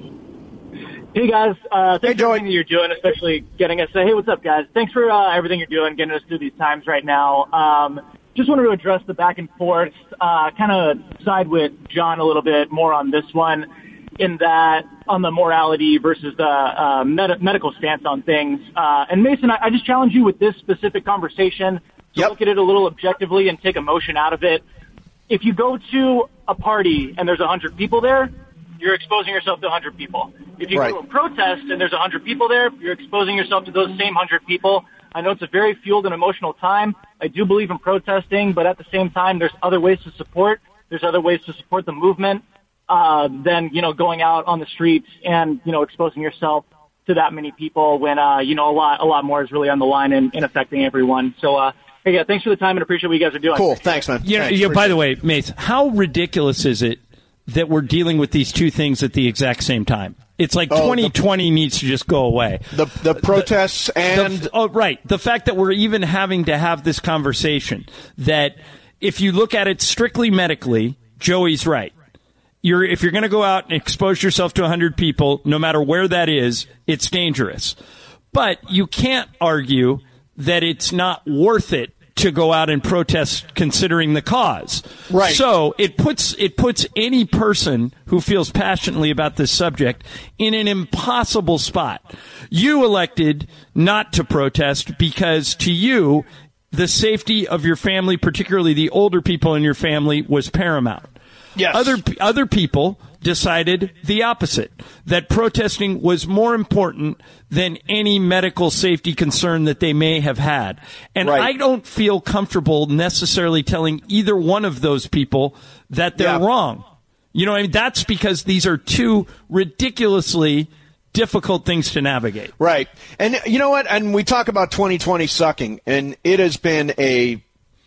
Hey, guys. Uh, thanks hey, for Joey. everything that you're doing, especially getting us. Uh, hey, what's up, guys? Thanks for uh, everything you're doing, getting us through these times right now. Um, just wanted to address the back and forth, uh, kind of side with John a little bit more on this one, in that on the morality versus the uh, med- medical stance on things. Uh, and Mason, I-, I just challenge you with this specific conversation to yep. look at it a little objectively and take emotion out of it. If you go to a party and there's one hundred people there, you're exposing yourself to one hundred people. If you right. go to a protest and there's one hundred people there, you're exposing yourself to those same one hundred people. I know it's a very fueled and emotional time. I do believe in protesting, but at the same time, there's other ways to support. There's other ways to support the movement uh, than, you know, going out on the streets and, you know, exposing yourself to that many people when, uh, you know, a lot, a lot more is really on the line and, and affecting everyone. So, uh, hey, yeah, thanks for the time and appreciate what you guys are doing. Cool. Thanks, man. You know, Thanks. you know, by the way, Mace, how ridiculous is it that we're dealing with these two things at the exact same time? It's like oh, twenty twenty the, needs to just go away. The the protests the, and the, oh right, the fact that we're even having to have this conversation. That if you look at it strictly medically, Joey's right. You're if you're going to go out and expose yourself to one hundred people, no matter where that is, it's dangerous. But you can't argue that it's not worth it to go out and protest considering the cause. Right. So it puts it puts any person who feels passionately about this subject in an impossible spot. You elected not to protest because to you, the safety of your family, particularly the older people in your family, was paramount. Yes. Other other people decided the opposite, that protesting was more important than any medical safety concern that they may have had. And right. I don't feel comfortable necessarily telling either one of those people that they're yeah. wrong. You know what I mean? That's because these are two ridiculously difficult things to navigate. Right. And you know what? And we talk about twenty twenty sucking, and it has been a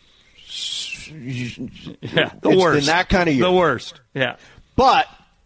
yeah, the it's worst. been that kind of year. The worst. Yeah. But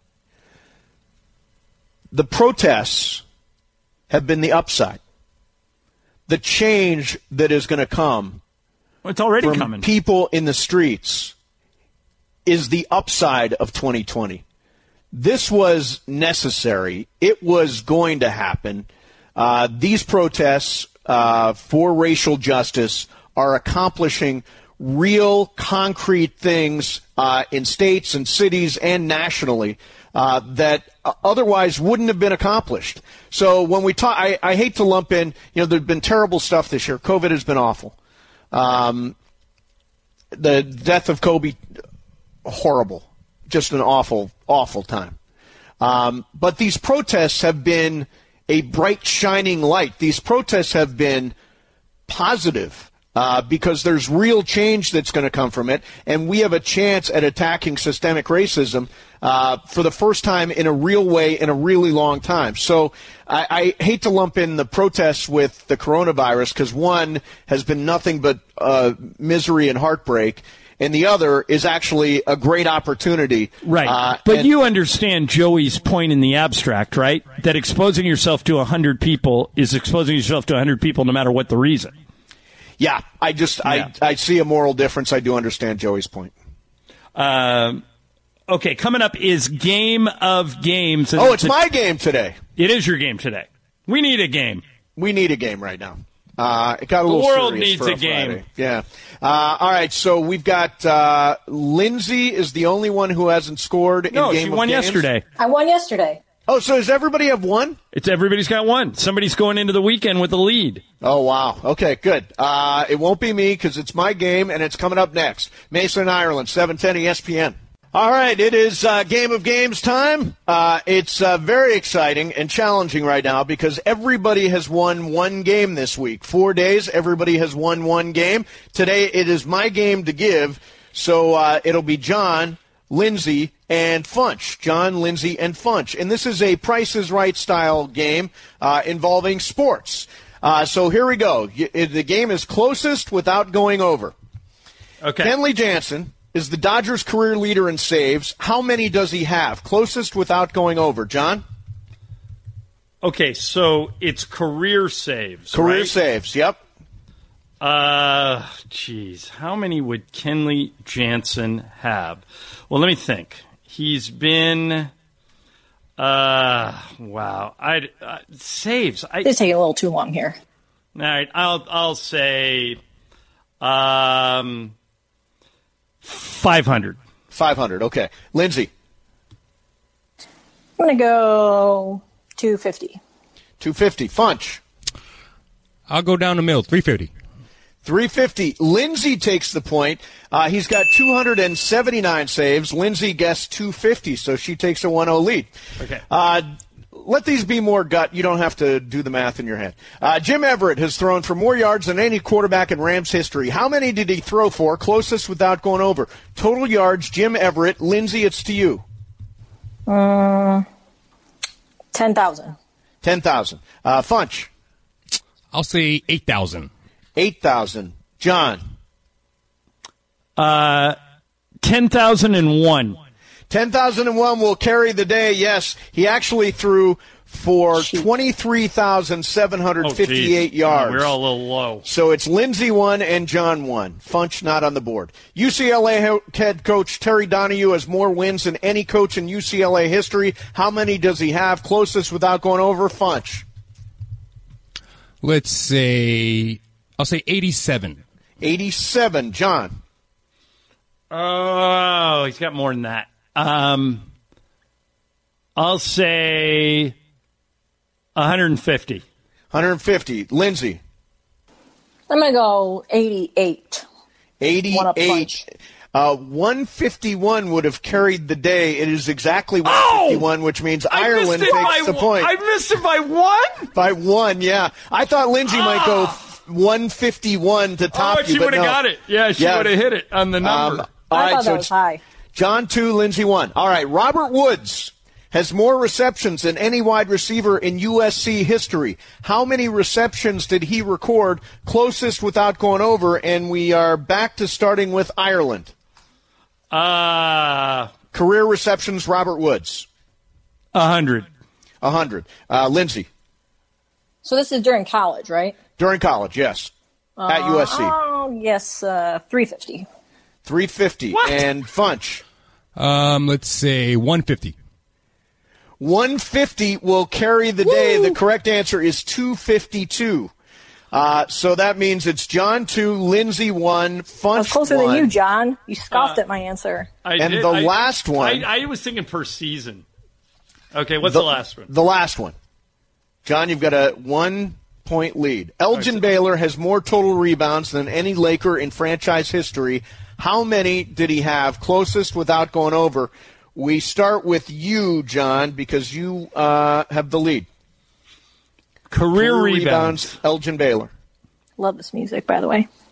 the protests have been the upside. The change that is going to come well, it's already from coming. people in the streets is the upside of twenty twenty. This was necessary. It was going to happen. Uh, these protests uh, for racial justice are accomplishing real concrete things uh, in states and cities and nationally uh, that otherwise wouldn't have been accomplished. So when we talk, I, I hate to lump in, you know, there's been terrible stuff this year. COVID has been awful. Um, the death of Kobe, horrible. Just an awful, awful time. Um, but these protests have been a bright, shining light. These protests have been positive. uh, because there's real change that's going to come from it, and we have a chance at attacking systemic racism uh, for the first time in a real way in a really long time. So I, I hate to lump in the protests with the coronavirus because one has been nothing but uh, misery and heartbreak, and the other is actually a great opportunity. Right. Uh, but and- you understand Joey's point in the abstract, right? That exposing yourself to one hundred people is exposing yourself to one hundred people no matter what the reason. Yeah, I just Yeah. I, I see a moral difference. I do understand Joey's point. Um, okay, coming up is Game of Games. Oh, it's a- my game today. It is your game today. We need a game. We need a game right now. Uh, it got a The little world serious needs for a game. Friday. Yeah. Uh, all right, so we've got uh, Lindsay is the only one who hasn't scored No, in Game she of won Games. yesterday. I won yesterday. Oh, so does everybody have one? It's everybody's got one. Somebody's going into the weekend with a lead. Oh, wow. Okay, good. Uh, it won't be me because it's my game, and it's coming up next. Mason, Ireland, seven ten E S P N. All right, it is uh, Game of Games time. Uh, it's uh, very exciting and challenging right now because everybody has won one game this week. Four days, everybody has won one game. Today, it is my game to give, so uh, it'll be John, Lindsay, and Funch. John, Lindsay, and Funch. And this is a Price is Right style game uh, involving sports. Uh, so here we go. Y- The game is closest without going over. Okay. Kenley Jansen is the Dodgers' career leader in saves. How many does he have? Closest without going over. John? Okay, so it's career saves. Career right? saves, yep. Uh, jeez, how many would Kenley Jansen have? Well, let me think. He's been, uh, wow, I uh, saves. I, It's taking a little too long here. all right, I'll I'll say, um, five hundred. five hundred, okay. Lindsay? I'm going to go two fifty. two fifty. Funch? I'll go down the middle, three fifty. three fifty. Lindsay takes the point. Uh, he's got two hundred seventy-nine saves. Lindsay guessed two fifty, so she takes a one oh lead. Okay. Uh, let these be more gut. You don't have to do the math in your head. Uh, Jim Everett has thrown for more yards than any quarterback in Rams history. How many did he throw for? Closest without going over. Total yards, Jim Everett. Lindsay, it's to you. Uh, ten thousand. ten thousand. Uh, Funch? I'll say eight thousand. eight thousand. John? Uh, ten thousand and one. ten thousand one will carry the day, yes. He actually threw for twenty-three thousand seven hundred fifty-eight Oh, geez. yards. We're all a little low. So it's Lindsay one and John one. Funch not on the board. U C L A he- head coach Terry Donahue has more wins than any coach in U C L A history. How many does he have? Closest without going over, Funch. Let's say, I'll say eighty-seven. eighty-seven. John. Oh, he's got more than that. Um, I'll say one hundred fifty. one hundred fifty. Lindsay. I'm going to go eighty-eight. One up eighty-eight. Funch. Uh, one fifty-one would have carried the day. It is exactly one fifty-one, which means I Ireland missed it takes by the one- point. I missed it by one? By one, yeah. I thought Lindsay might go one fifty-one to top Oh, you, she but would have no. got it. Yeah, she Yeah. would have hit it on the number. Um, all I right, thought so that was it's high. John two, Lindsay one. All right, Robert Woods has more receptions than any wide receiver in U S C history. How many receptions did he record? Closest without going over, and we are back to starting with Ireland. Uh, Career receptions, Robert Woods. one hundred. one hundred. Uh, Lindsay. So this is during college, right? During college, yes. At U S C. Oh, yes, uh, three fifty. three fifty. What? And Funch. Um, let's say one fifty. one fifty will carry the day. The correct answer is two fifty-two. Uh, so that means it's John two, Lindsay one, Funch I was closer one. than you, John. You scoffed Uh, at my answer. I And did- the I- last one- I, I was thinking per season. Okay, what's the, last one? The last one. John, you've got a one-point lead. Elgin Baylor has more total rebounds than any Laker in franchise history. How many did he have? Closest without going over. We start with you, John, because you uh, have the lead. Career, Career rebounds. Elgin Baylor. Love this music, by the way.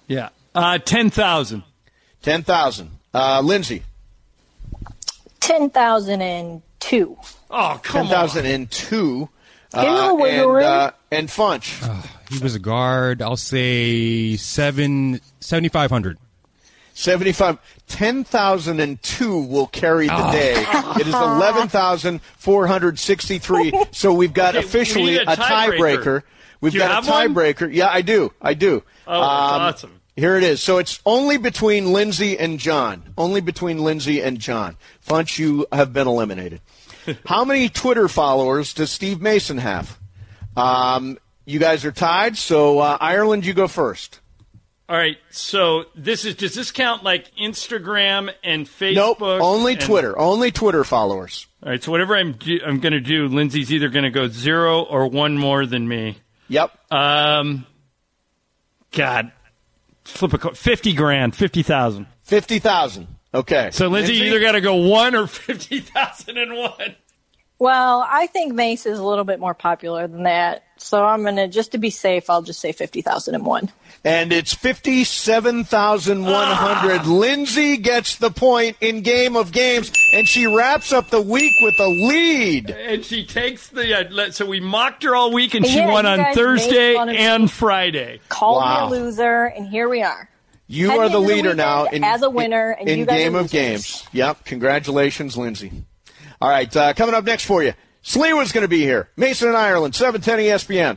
Yeah. Uh, ten thousand. ten thousand. Uh, Lindsay. ten thousand two. Oh, come ten thousand two. Give him a Uh, wiggle and, room. uh, and Funch. Uh, he was a guard. I'll say seven seventy-five hundred. seventy-five. ten thousand two will carry the Oh. day. It is eleven thousand four hundred sixty-three. So we've got Okay, officially we need a a tiebreaker. tiebreaker. We've Do you got a have one? tiebreaker. Yeah, I do. I do. Oh, that's Um, awesome. Here it is. So it's only between Lindsay and John. Only between Lindsay and John. Funch, you have been eliminated. How many Twitter followers does Steve Mason have? Um, you guys are tied, so uh, Ireland, you go first. All right, so this is does this count like Instagram and Facebook? Nope, only and- Twitter. Only Twitter followers. All right, so whatever I'm do, I'm going to do, Lindsay's either going to go zero or one more than me. Yep. Um, God, flip a co- fifty grand, fifty thousand. Fifty thousand. Okay. So Lindsay, you either got to go one or fifty thousand and one. Well, I think Mace is a little bit more popular than that. So I'm going to, just to be safe, I'll just say fifty thousand one. And it's fifty-seven thousand one hundred. Ah. Lindsay gets the point in Game of Games, and she wraps up the week with a lead. And she takes the uh, let- so we mocked her all week, and she Yeah, won you on guys Thursday made fun of me. and Friday. Called Wow. me a loser, and here we are. You Heading are the into the leader now weekend in, as a winner, and in you guys Game are of losers. Games. Yep. Congratulations, Lindsay. All right. Uh, coming up next for you, Sliwa's going to be here. Mason and Ireland, seven ten E S P N.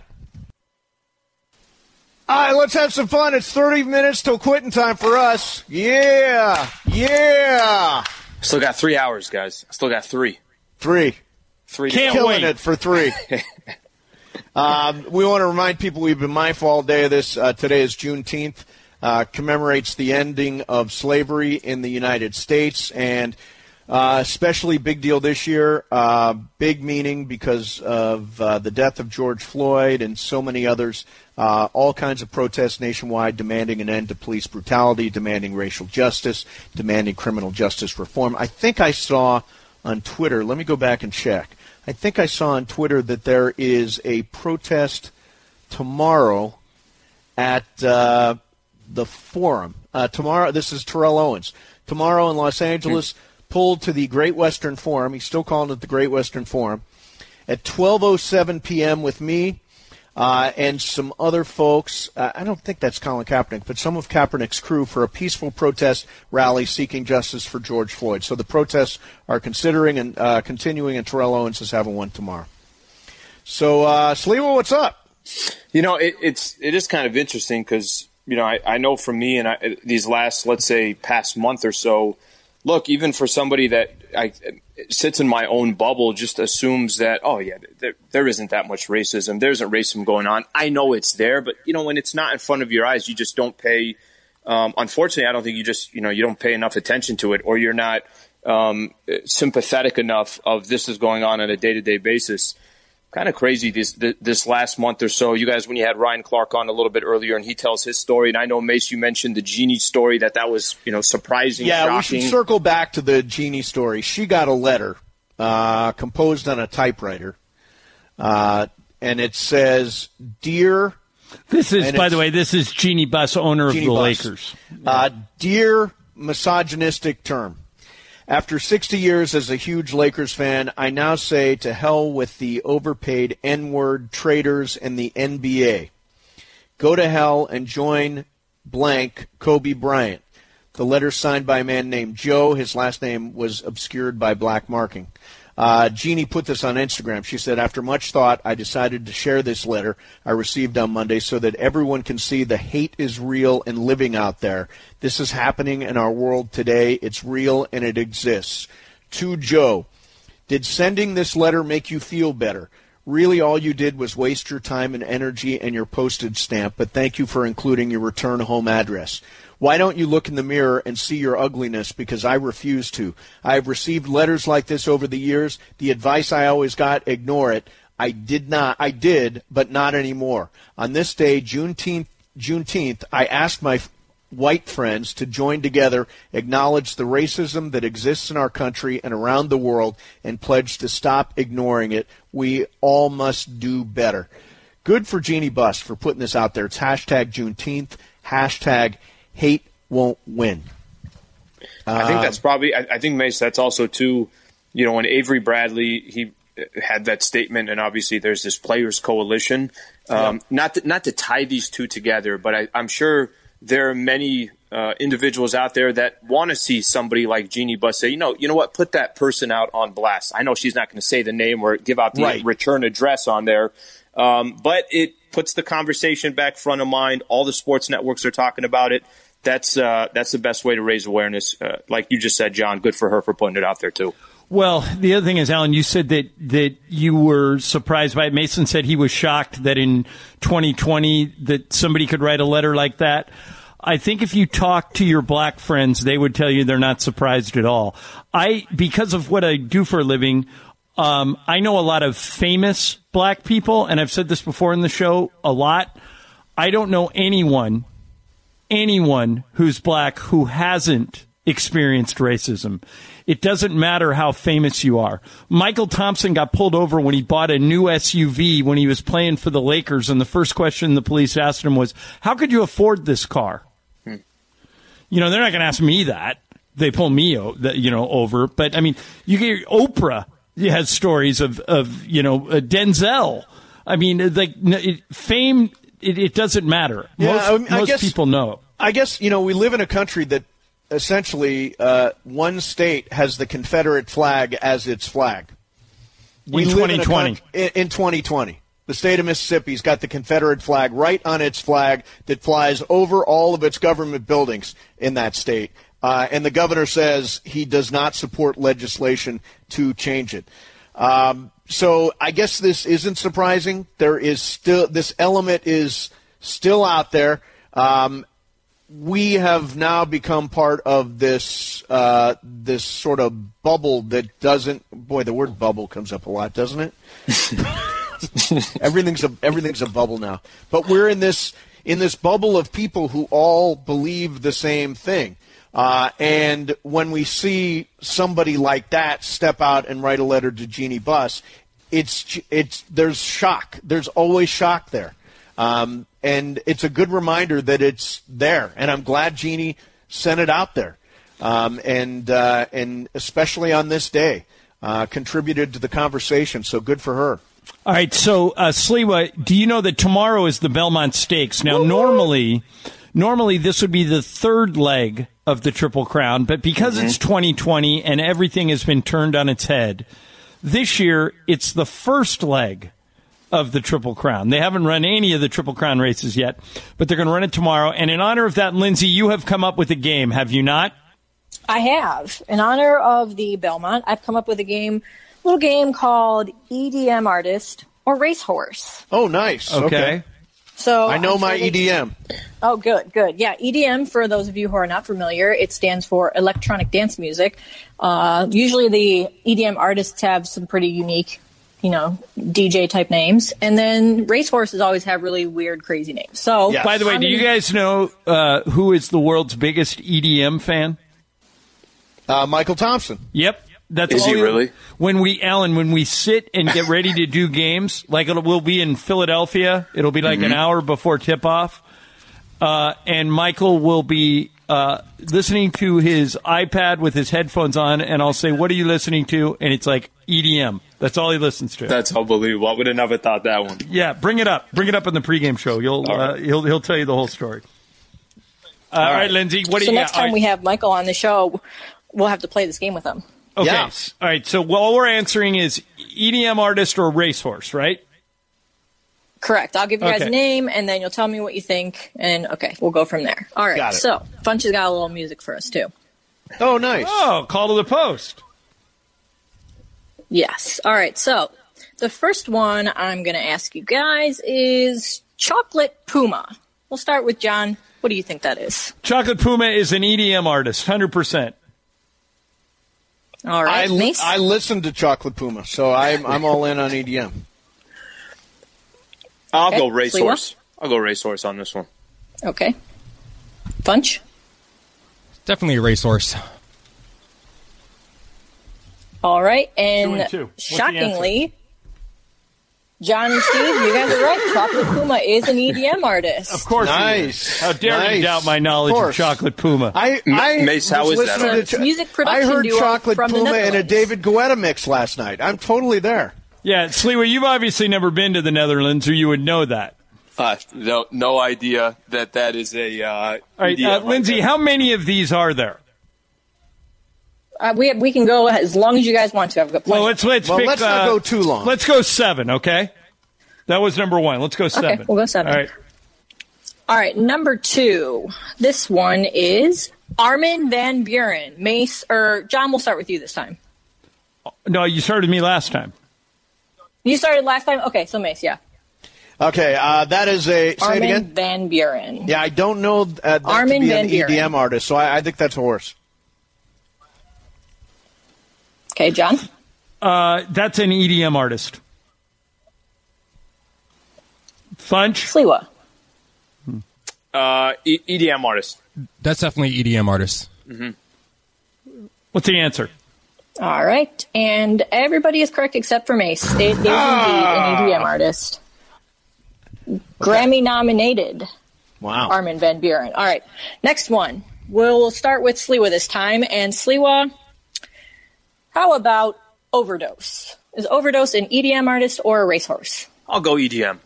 All right, let's have some fun. It's thirty minutes till quitting time for us. Yeah. Yeah. Still got three hours, guys. Still got three. Three. Three. Can't Killing wait. it for three. um, we want to remind people we've been mindful all day of this. Uh, today is Juneteenth. Uh, commemorates the ending of slavery in the United States, and uh, especially big deal this year. Uh, big meaning because of uh, the death of George Floyd and so many others. Uh, all kinds of protests nationwide demanding an end to police brutality, demanding racial justice, demanding criminal justice reform. I think I saw on Twitter, let me go back and check. I think I saw on Twitter that there is a protest tomorrow at uh, the Forum. Uh, tomorrow, this is Terrell Owens. Tomorrow in Los Angeles, pulled to the Great Western Forum. He's still calling it the Great Western Forum. At twelve oh seven p.m. with me uh, and some other folks. Uh, I don't think that's Colin Kaepernick, but some of Kaepernick's crew for a peaceful protest rally seeking justice for George Floyd. So the protests are considering and uh, continuing, and Terrell Owens is having one tomorrow. So, uh, Sliwa, what's up? You know, it, it's it is kind of interesting because, you know, I, I know from me and I, these last, let's say, past month or so, look, even for somebody that I, sits in my own bubble, just assumes that, oh, yeah, there, there isn't that much racism. There isn't racism going on. I know it's there, but, you know, when it's not in front of your eyes, you just don't pay. Um, unfortunately, I don't think you just, you know, you don't pay enough attention to it, or you're not um, sympathetic enough of this is going on on a day-to-day basis. Kind of crazy this this last month or so. You guys, when you had Ryan Clark on a little bit earlier, and he tells his story, and I know, Mace, you mentioned the Jeannie story, that that was, you know, surprising, Yeah, shocking. we should circle back to the Jeannie story. She got a letter uh, composed on a typewriter, uh, and it says, "Dear." This is, and by it's- the way, this is Jeannie Buss, owner Jeannie of the Buss. Lakers. Uh, dear misogynistic term. After sixty years as a huge Lakers fan, I now say to hell with the overpaid N-word traitors and the N B A. Go to hell and join blank Kobe Bryant. The letter signed by a man named Joe. His last name was obscured by black marking. Uh, Jeannie put this on Instagram. She said, after much thought, I decided to share this letter I received on Monday so that everyone can see the hate is real and living out there. This is happening in our world today. It's real and it exists. To Joe, did sending this letter make you feel better? Really, all you did was waste your time and energy and your postage stamp, but thank you for including your return home address. Why don't you look in the mirror and see your ugliness? Because I refuse to. I have received letters like this over the years. The advice I always got, ignore it. I did not. I did, but not anymore. On this day, Juneteenth, Juneteenth, I asked my white friends to join together, acknowledge the racism that exists in our country and around the world, and pledge to stop ignoring it. We all must do better. Good for Jeannie Buss for putting this out there. It's hashtag Juneteenth, Hashtag hate won't win. I think Um, that's probably, I, I think, Mace, that's also, too, you know, when Avery Bradley, he had that statement, and obviously there's this players coalition. Um, Yeah. Not to, not to tie these two together, but I, I'm sure there are many uh, individuals out there that want to see somebody like Jeannie Buss say, you know, you know what, put that person out on blast. I know she's not going to say the name or give out the Right. return address on there, um, but it puts the conversation back front of mind. All the sports networks are talking about it. That's uh, that's the best way to raise awareness. Uh, like you just said, John, good for her for putting it out there, too. Well, the other thing is, Alan, you said that, that you were surprised by it. Mason said he was shocked that in twenty twenty that somebody could write a letter like that. I think if you talk to your black friends, they would tell you they're not surprised at all. I, because of what I do for a living, um, I know a lot of famous black people, and I've said this before in the show a lot. I don't know anyone anyone who's black who hasn't experienced racism. It doesn't matter how famous you are. Michael Thompson got pulled over when he bought a new S U V when he was playing for the Lakers, and the first question the police asked him was, how could you afford this car? Hmm. You know, they're not going to ask me that. They pull me, you know, over. But, I mean, you get Oprah has stories of, of you know, uh, Denzel. I mean, like, it, fame... It, it doesn't matter. Yeah, most I, mean, I most guess, people know. I guess, you know, we live in a country that essentially uh, one state has the Confederate flag as its flag. We in live twenty twenty. In, a, in, in twenty twenty. The state of Mississippi's got the Confederate flag right on its flag that flies over all of its government buildings in that state. Uh, and the governor says he does not support legislation to change it. Um, so I guess this isn't surprising. There is still, this element is still out there. Um, we have now become part of this, uh, this sort of bubble that doesn't, boy, the word bubble comes up a lot, doesn't it? everything's a, everything's a bubble now. But we're in this, in this bubble of people who all believe the same thing. Uh, and when we see somebody like that step out and write a letter to Jeannie Buss, it's it's there's shock. There's always shock there, um, and it's a good reminder that it's there. And I'm glad Jeannie sent it out there, um, and uh, and especially on this day, uh, contributed to the conversation. So good for her. All right, so uh, Sliwa, do you know that tomorrow is the Belmont Stakes? Now, Woo-hoo! normally, normally this would be the third leg of the Triple Crown, but because mm-hmm. it's twenty twenty and everything has been turned on its head, this year it's the first leg of the Triple Crown. They haven't run any of the Triple Crown races yet, but they're going to run it tomorrow. And in honor of that, Lindsay, you have come up with a game, have you not? I have. In honor of the Belmont, I've come up with a game, little game called E D M Artist or Racehorse. Oh, nice. Okay. okay. So I know I'm my sure they, E D M. Oh, good, good. Yeah, E D M, for those of you who are not familiar, it stands for electronic dance music. Uh, usually the E D M artists have some pretty unique, you know, D J-type names. And then racehorses always have really weird, crazy names. So, yes. By the way, I'm do you guys know uh, who is the world's biggest E D M fan? Uh, Michael Thompson. Yep. That's Is all he you, really? When we, Alan, when we sit and get ready to do games, like it'll, we'll be in Philadelphia, it'll be like mm-hmm. an hour before tip-off, uh, and Michael will be uh, listening to his iPad with his headphones on, and I'll say, what are you listening to? And it's like E D M. That's all he listens to. That's unbelievable. I would have never thought that one. Yeah, bring it up. Bring it up in the pregame show. You'll, uh, right. he'll, he'll tell you the whole story. Uh, all, all right, right, Lindsay, what do so you got? So next time right. we have Michael on the show, we'll have to play this game with him. Okay. Yeah. All right. So all we're answering is E D M artist or racehorse, right? Correct. I'll give you guys okay. a name, and then you'll tell me what you think, and okay, we'll go from there. All right. So Funch has got a little music for us too. Oh, nice. Oh, call to the post. Yes. All right. So the first one I'm going to ask you guys is Chocolate Puma. We'll start with John. What do you think that is? Chocolate Puma is an E D M artist, one hundred percent. All right, I, Mace? I listened to Chocolate Puma, so I'm I'm all in on E D M. I'll okay. go racehorse. I'll go racehorse on this one. Okay. Funch? Definitely a racehorse. All right, and, two and two. shockingly, John and Steve, you guys are right. Chocolate Puma is an E D M artist. Of course. Nice. How dare nice. you doubt my knowledge of, of Chocolate Puma? I, I Mace, how is that? To, Ch- music production I heard duo Chocolate from Puma the in a David Guetta mix last night. I'm totally there. Yeah, Sliwa, you've obviously never been to the Netherlands, or you would know that. Uh, no, no idea that that is a. Uh, All right, uh, right Lindsay, there. how many of these are there? Uh, we we can go as long as you guys want to. I've got plenty. Well, let's let's well, pick. let's uh, not go too long. Let's go seven. Okay, that was number one. Let's go seven. Okay, we'll go seven. All right. All right, number two. This one is Armin van Buren. Mace or John? We'll start with you this time. No, you started me last time. You started last time. Okay, so Mace, yeah. Okay, uh, that is a. Say Armin it again. van Buren. Yeah, I don't know uh, that Armin to be van an Buren. E D M artist, so I, I think that's a horse. Okay, John. Uh, that's an E D M artist. Funch. Sliwa. Uh, e- EDM artist. That's definitely E D M artist. Mm-hmm. What's the answer? All right, and everybody is correct except for Mace. It is indeed an E D M artist. Grammy nominated. Wow. Armin van Buren. All right, next one. We'll start with Sliwa this time. And Sliwa, how about Overdose? Is Overdose an E D M artist or a racehorse? I'll go E D M.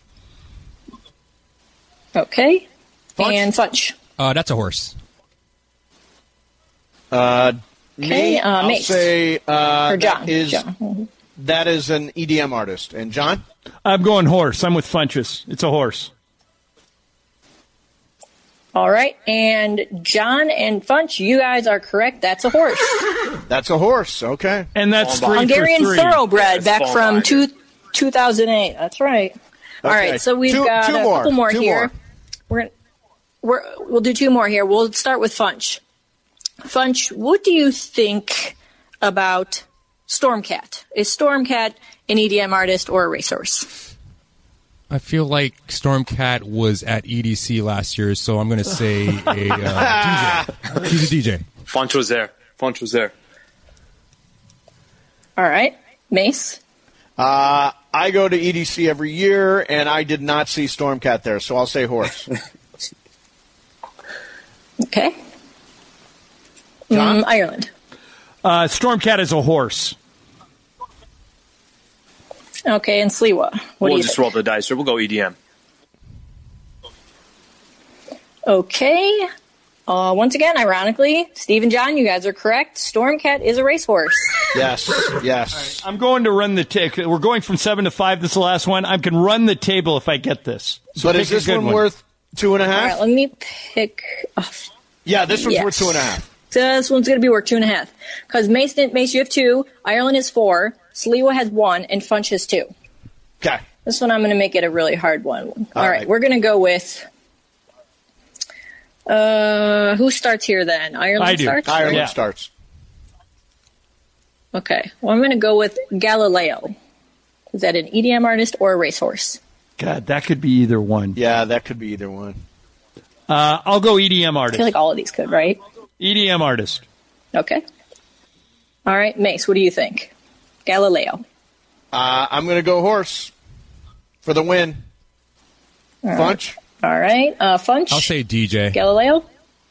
Okay. Funch? And Funch. Uh, that's a horse. Uh, Okay, me, uh, I'll Mace. say uh, Or John. that is John. Mhm. that is an E D M artist. And John? I'm going horse. I'm with Funches. It's a horse. All right, and John and Funch, you guys are correct. That's a horse. That's a horse. Okay. And that's three Hungarian for three. thoroughbred Yes, back from two, two thousand eight. That's right. All Okay. right, so we've Two- got two a more. couple more Two here. more. We're gonna, we're, we'll do two more here. We'll start with Funch. Funch, what do you think about Stormcat? Is Stormcat an E D M artist or a racehorse? I feel like Stormcat was at E D C last year, so I'm going to say a uh, D J. He's a D J. Funch was there. Funch was there. All right, Mace. Uh, I go to E D C every year, and I did not see Stormcat there, so I'll say horse. Okay. John? Mm, Ireland. Uh, Stormcat is a horse. Okay, and Sliwa. What we'll do you just think? roll the dice, or we'll go E D M. Okay. Uh, once again, ironically, Steve and John, you guys are correct. Stormcat is a racehorse. Yes, yes. I'm going to run the table. We're going from seven to five. This is the last one. I can run the table if I get this. So But pick is a this good one, worth two and a All half? right, let me pick. Oh, Yeah, this one's yes. worth two and a half. This one's going to be worth two and a half. Because Mace, Mace, you have two. Ireland has four. Sliwa has one. And Funch has two. Okay. This one I'm going to make it a really hard one. All, All right. right. We're going to go with. Uh, who starts here then? Ireland I do. starts? Ireland Yeah. starts. Okay. Well, I'm going to go with Galileo. Is that an E D M artist or a racehorse? God, that could be either one. Yeah, that could be either one. Uh, I'll go E D M I artist. feel like all of these could, right? E D M artist. Okay. All right, Mace, what do you think? Galileo. Uh, I'm going to go horse for the win. All right. Funch All right. Uh, Funch. I'll say D J. Galileo.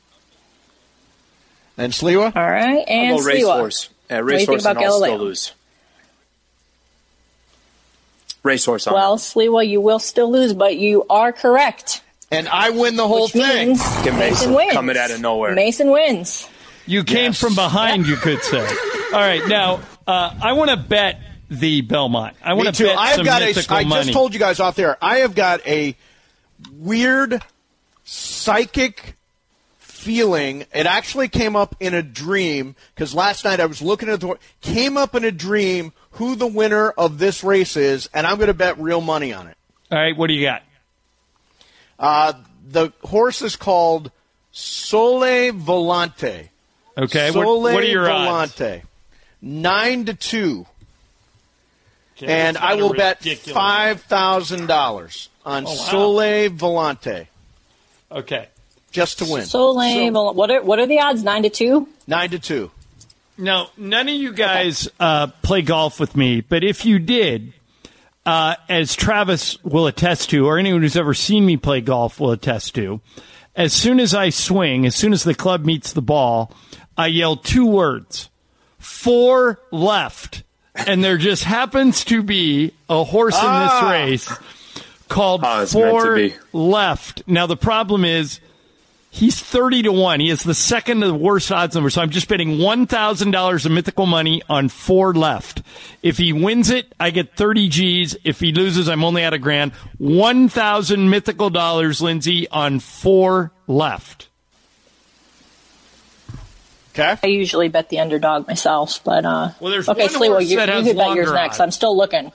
and Sliwa. All right. And I'll go Sliwa. racehorse. Yeah, do you think racehorse, about and I'll Galileo? still lose. Racehorse on Well, Sliwa, you will still lose, but you are correct. And I win the whole Which thing. means Get Mason Mason wins. coming out of nowhere. Mason wins. You came Yes. from behind, you could say. All right, now uh, I want to bet the Belmont. I want Me to too. bet I've some got a. mythical I money. just told you guys off there. I have got a weird psychic feeling. It actually came up in a dream because last night I was looking at the. Came up in a dream who the winner of this race is, and I'm going to bet real money on it. All right, what do you got? Uh, the horse is called Sole Volante. Okay, what, Sole what are your odds? Volante. Nine to two. Okay, And that's I not will a bet ridiculous- five thousand dollars on Oh, wow. Sole Volante Okay. just to win. So lame. What are what are the odds? Nine to two. Nine to two. Now, none of you guys uh, play golf with me, but if you did, uh, as Travis will attest to, or anyone who's ever seen me play golf will attest to, as soon as I swing, as soon as the club meets the ball, I yell two words, four left. And there just happens to be a horse in this Ah. race called Oh, it's meant to Four be. Left. Now, the problem is he's thirty to one. He has the second to the worst odds number. So I'm just betting one thousand dollars of mythical money on Four Left. If he wins it, I get thirty G's. If he loses, I'm only at a grand. one thousand mythical dollars, Lindsay, on Four Left. Okay. I usually bet the underdog myself, but uh. Well, there's okay, one Sliwa, horse you, that you has could bet yours longer next. odds. I'm still looking.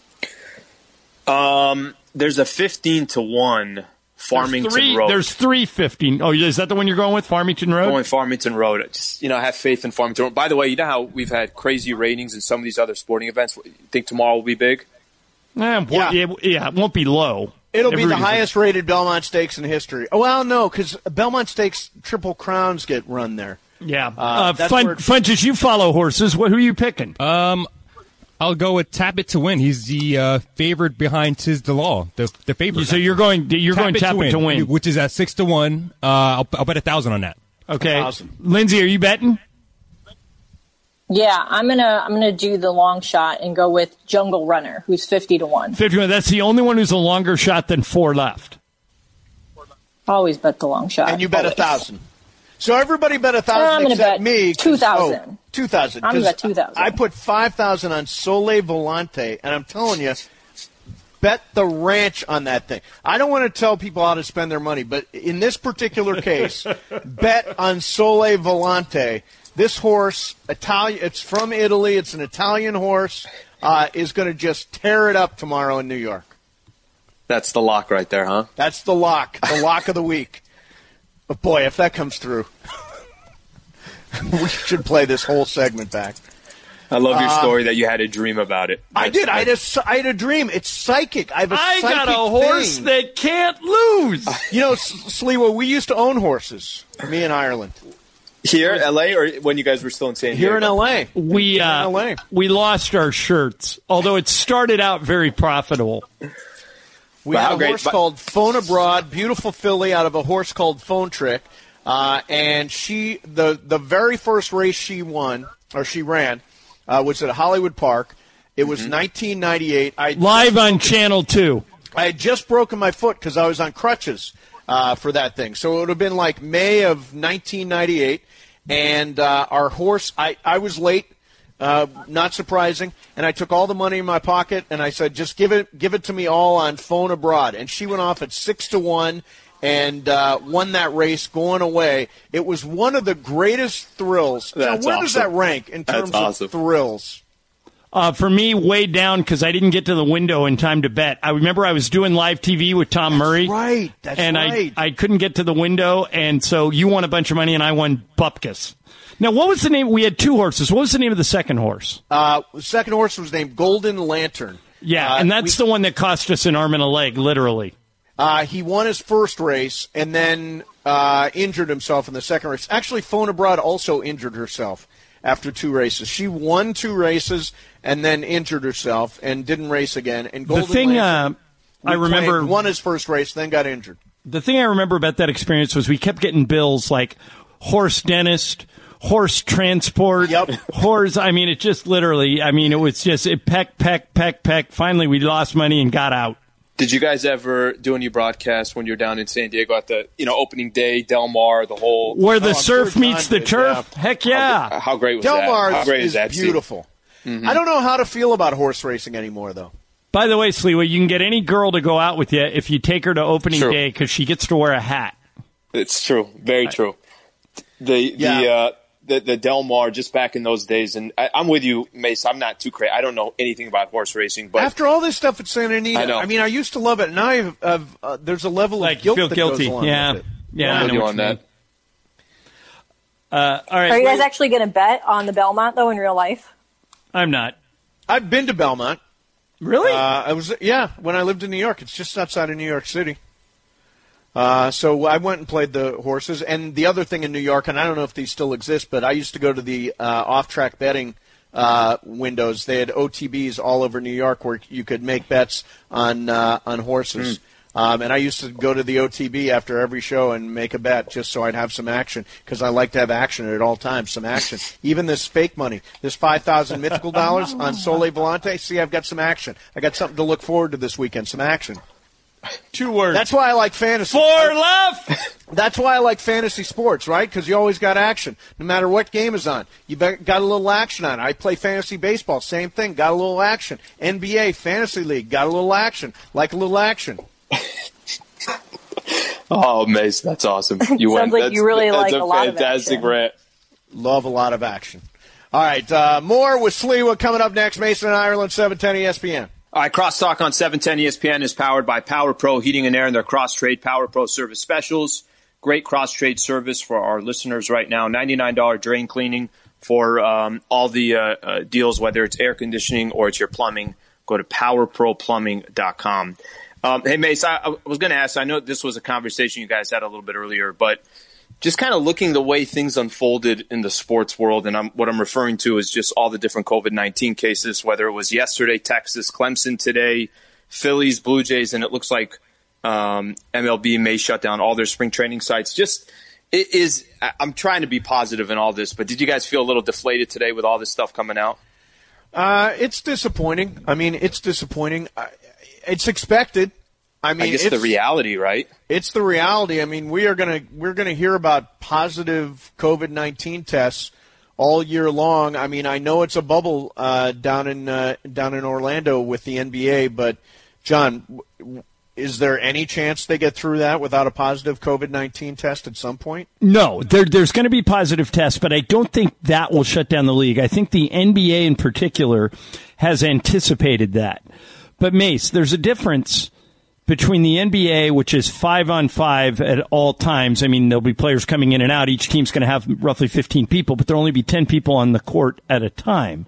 Um, there's a fifteen to one Farmington there's three, Road. There's three fifteen. Oh, is that the one you're going with, Farmington Road? Going Farmington Road. I Just, you know, I have faith in Farmington Road. By the way, you know how we've had crazy ratings in some of these other sporting events? You think tomorrow will be big? Eh, yeah. Yeah, yeah, it won't be low. It'll be the Everybody's- highest rated Belmont Stakes in history. Oh, well, no, because Belmont Stakes Triple Crowns get run there. Yeah. Uh, Uh, that's Fun, where- Funches, you follow horses. What, who are you picking? Um, I'll go with Tap It to Win. He's the uh, favorite behind Tiz the Law, the the favorite. So you're going you're going Tap It to Win. which is at six to one. Uh, I'll, I'll bet a thousand on that. Okay. Awesome. Lindsay, are you betting? Yeah, I'm gonna I'm gonna do the long shot and go with Jungle Runner, who's fifty to one. fifty-one. That's the only one who's a longer shot than Four Left. Always bet the long shot. And you bet a Always. thousand. So everybody bet a I'm thousand gonna except bet me. 'cause- two thousand. Oh, two thousand. I'm gonna bet two thousand. I put five thousand on Sole Volante, and I'm telling you, bet the ranch on that thing. I don't want to tell people how to spend their money, but in this particular case, bet on Sole Volante. This horse, Italian, it's from Italy. It's an Italian horse. Uh, is going to just tear it up tomorrow in New York. That's the lock right there, huh? That's the lock, the lock of the week. But boy, if that comes through, we should play this whole segment back. I love your Uh, story that you had a dream about it. I That's- did. I had, a, I had a dream. It's psychic. I have a I psychic got a horse thing. that can't lose. You know, S- Sliwa, we used to own horses, me in Ireland. Here, L A, or when you guys were still in San Diego? Here in L A. We uh, L A. we lost our shirts, although it started out very profitable. We But had how a great- horse but- called Phone Abroad, beautiful filly out of a horse called Phone Trick. Uh, and she, the, the very first race she won, or she ran, uh, was at Hollywood Park. It was nineteen ninety-eight. I Live on Channel two. I had just broken my foot because I was on crutches uh, for that thing. So it would have been like May of nineteen ninety-eight. And uh, our horse, I, I was late, uh, not surprising, and I took all the money in my pocket, and I said, just give it give it to me all on Phone Abroad. And she went off at six to one and uh, won that race going away. It was one of the greatest thrills. Now, That's where does that awesome. rank in That's terms awesome. of thrills? Uh, for me, way down because I didn't get to the window in time to bet. I remember I was doing live T V with Tom Murray. Right, that's and right. I, I couldn't get to the window, and so you won a bunch of money, and I won Bupkis. Now, what was the name? We had two horses. What was the name of the second horse? Uh, the second horse was named Golden Lantern. Yeah, Uh, and that's we- the one that cost us an arm and a leg, literally. Uh, he won his first race and then uh, injured himself in the second race. Actually, Phone Abroad also injured herself after two races. She won two races and then injured herself and didn't race again. And Golden the thing Lantern, uh, I we remember played, won his first race, then got injured. The thing I remember about that experience was we kept getting bills like horse dentist, horse transport, Yep. horse. I mean, it just literally. I mean, it was just it peck, peck, peck, peck. Finally, we lost money and got out. Did you guys ever do any broadcasts when you were down in San Diego at the, you know, opening day, Del Mar, the whole... Where the Oh, I'm surf sure meets John the did, turf? yeah. Heck yeah. How, how great was Del that? Mar How great is is that scene? beautiful. Mm-hmm. I don't know how to feel about horse racing anymore, though. By the way, Sliwa, you can get any girl to go out with you if you take her to opening True. day because she gets to wear a hat. It's true. Very true. The Yeah. the uh, the the Del Mar just back in those days, and I, I'm with you, Mace. I'm not too crazy. I don't know anything about horse racing, but After all this stuff at Santa Anita, I know. I mean, I used to love it. Now I've, I've, uh, there's a level Like of you guilt feel that guilty. goes along Yeah. with it. Yeah, I'm I with know you what on you mean. that. Uh, all right. Are you guys wait- actually going to bet on the Belmont though in real life? I'm not. I've been to Belmont. Really? Uh, I was yeah when I lived in New York. It's just outside of New York City. Uh, so I went and played the horses. And the other thing in New York, and I don't know if these still exist, but I used to go to the uh, off-track betting uh, windows. They had O T Bs all over New York where you could make bets on uh, on horses. Mm. Um, and I used to go to the O T B after every show and make a bet just so I'd have some action because I like to have action at all times, some action. Even this fake money, this five thousand mythical dollars on Sole Volante, see, I've got some action. I got something to look forward to this weekend, some action. Two words. That's why I like fantasy. Four left. That's why I like fantasy sports, right? Because you always got action. No matter what game is on, you got a little action on it. I play fantasy baseball, same thing, got a little action. N B A, Fantasy League, got a little action. Like a little action. Oh, Mace, that's awesome. You Sounds went. like that's, you really that's like a, a lot of fantastic action. rant. Love a lot of action. All right, uh, more with Sliwa coming up next. Mason and Ireland, seven ten E S P N. All right, Crosstalk on seven ten E S P N is powered by Power Pro Heating and Air and their Cross-Trade Power Pro Service Specials. Great cross-trade service for our listeners right now. ninety-nine dollars drain cleaning for um, all the uh, uh, deals, whether it's air conditioning or it's your plumbing. Go to power pro plumbing dot com. Um, hey, Mace, I, I was going to ask, I know this was a conversation you guys had a little bit earlier, but just kind of looking the way things unfolded in the sports world, and I'm, what I'm referring to is just all the different COVID nineteen cases, whether it was yesterday, Texas, Clemson today, Phillies, Blue Jays, and it looks like um, M L B may shut down all their spring training sites. Just it is, I'm trying to be positive in all this, but did you guys feel a little deflated today with all this stuff coming out? Uh, it's disappointing. I mean, it's disappointing. It's expected. I mean, I guess it's the reality, right? It's the reality. I mean, we are gonna we're gonna hear about positive COVID nineteen tests all year long. I mean, I know it's a bubble uh, down in uh, down in Orlando with the N B A, but John, is there any chance they get through that without a positive COVID nineteen test at some point? No, there, there's going to be positive tests, but I don't think that will shut down the league. I think the N B A in particular has anticipated that. But, Mace, there's a difference between the N B A, which is five on five at all times. I mean, there'll be players coming in and out. Each team's going to have roughly fifteen people, but there'll only be ten people on the court at a time.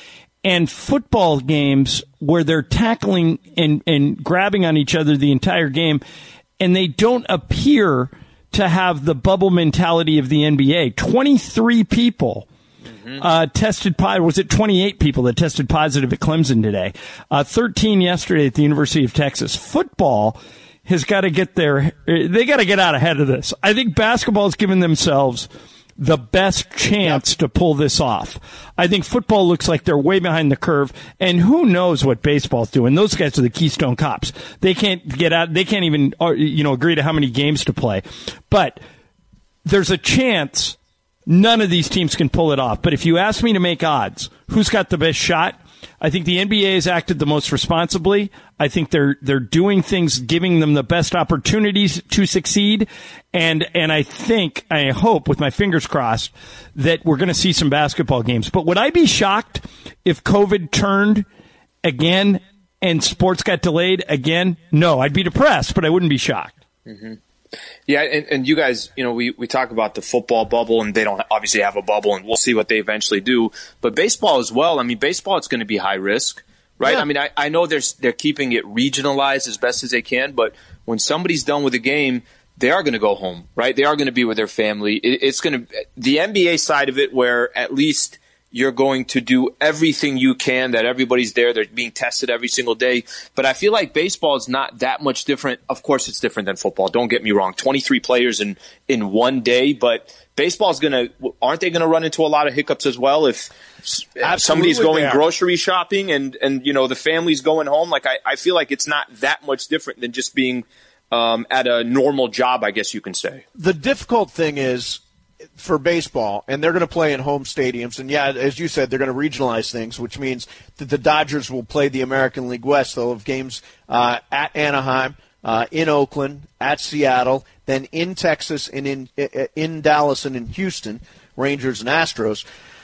And football games where they're tackling and, and grabbing on each other the entire game, and they don't appear to have the bubble mentality of the N B A. twenty-three people uh, tested positive. Was it twenty-eight people that tested positive at Clemson today? Uh, thirteen yesterday at the University of Texas. Football has got to get their, they got to get out ahead of this. I think basketball has given themselves the best chance yep. to pull this off. I think football looks like they're way behind the curve, and who knows what baseball's doing. Those guys are the Keystone Cops. They can't get out, they can't even, you know, agree to how many games to play. But there's a chance none of these teams can pull it off. But if you ask me to make odds, who's got the best shot? I think the N B A has acted the most responsibly. I think they're they're doing things, giving them the best opportunities to succeed. And and I think, I hope, with my fingers crossed, that we're going to see some basketball games. But would I be shocked if COVID turned again and sports got delayed again? No, I'd be depressed, but I wouldn't be shocked. Mm-hmm. Yeah, and, and you guys, you know, we, we talk about the football bubble, and they don't obviously have a bubble, and we'll see what they eventually do. But baseball as well. I mean, baseball, it's going to be high risk, right? Yeah. I mean, I, I know they're, they're keeping it regionalized as best as they can, but when somebody's done with a game, they are going to go home, right? They are going to be with their family. It, it's going to – the N B A side of it, where at least – you're going to do everything you can, that everybody's there. They're being tested every single day. But I feel like baseball is not that much different. Of course, it's different than football. Don't get me wrong. twenty-three players in, in one day. But baseball is going to – aren't they going to run into a lot of hiccups as well if Absolutely somebody's going grocery shopping and, and, you know, the family's going home? Like, I, I feel like it's not that much different than just being um, at a normal job, I guess you can say. The difficult thing is – for baseball, and they're going to play in home stadiums, and yeah, as you said, they're going to regionalize things, which means that the Dodgers will play the American League West. They'll have games uh, at Anaheim, uh, in Oakland, at Seattle, then in Texas, and in in Dallas and in Houston, Rangers and Astros.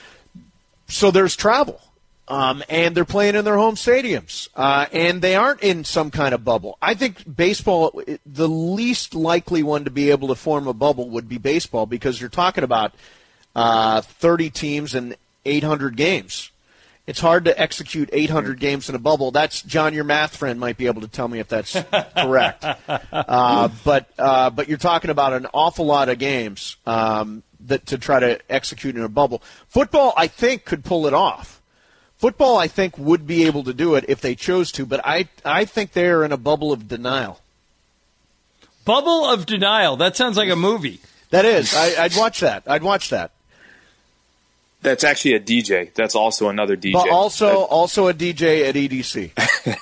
So there's travel. Um, and they're playing in their home stadiums, uh, and they aren't in some kind of bubble. I think baseball, the least likely one to be able to form a bubble would be baseball, because you're talking about uh, thirty teams and eight hundred games. It's hard to execute eight hundred games in a bubble. That's John, your math friend, might be able to tell me if that's correct. Uh, but uh, but you're talking about an awful lot of games um, that to try to execute in a bubble. Football, I think, could pull it off. Football, I think, would be able to do it if they chose to, but I, I think they're in a bubble of denial. Bubble of denial. That sounds like a movie. That is. I, I'd watch that. I'd watch that. That's actually a D J. That's also another D J. But also, also a D J at E D C.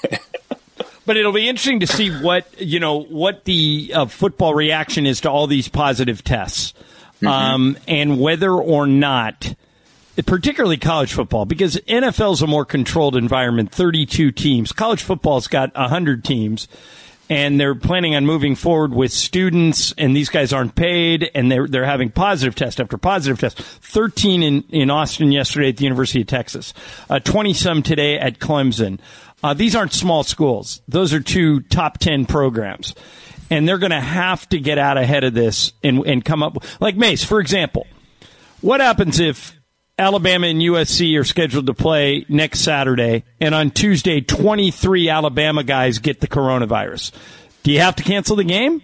But it'll be interesting to see what, you know, what the uh, football reaction is to all these positive tests, mm-hmm. um, and whether or not, particularly college football, because N F L is a more controlled environment, thirty-two teams. College football's got one hundred teams, and they're planning on moving forward with students, and these guys aren't paid, and they're they're having positive test after positive test. thirteen in, in Austin yesterday at the University of Texas, uh, twenty-some today at Clemson. Uh, these aren't small schools. Those are two top ten programs. And they're going to have to get out ahead of this and, and come up. Like Mace, for example, what happens if Alabama and U S C are scheduled to play next Saturday, and on Tuesday, twenty-three Alabama guys get the coronavirus? Do you have to cancel the game?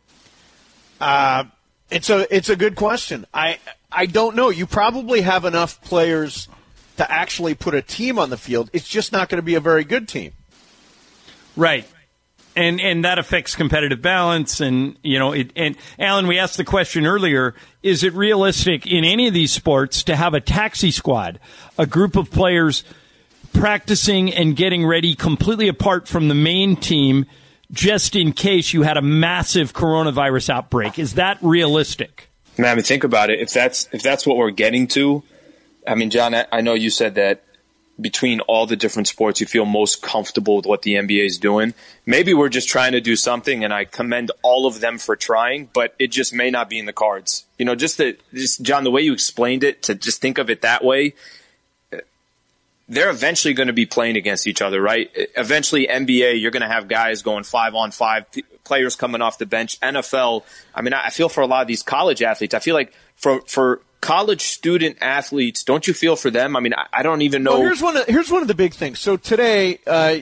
Uh, it's a it's a good question. I I don't know. You probably have enough players to actually put a team on the field. It's just not going to be a very good team. Right. And and that affects competitive balance. And, you know, it, and Alan, we asked the question earlier, is it realistic in any of these sports to have a taxi squad, a group of players practicing and getting ready completely apart from the main team just in case you had a massive coronavirus outbreak? Is that realistic? Man, I mean, think about it. If that's if that's what we're getting to, I mean, John, I know you said that between all the different sports, you feel most comfortable with what the N B A is doing. Maybe we're just trying to do something, and I commend all of them for trying, but it just may not be in the cards. You know, just the, just John, the way you explained it, to just think of it that way, they're eventually going to be playing against each other, right? Eventually, N B A, you're going to have guys going five on five, players coming off the bench. N F L, I mean, I feel for a lot of these college athletes. I feel like for for college student athletes, don't you feel for them? I mean, I, I don't even know. Well, here's one of, here's one of the big things. So today, uh,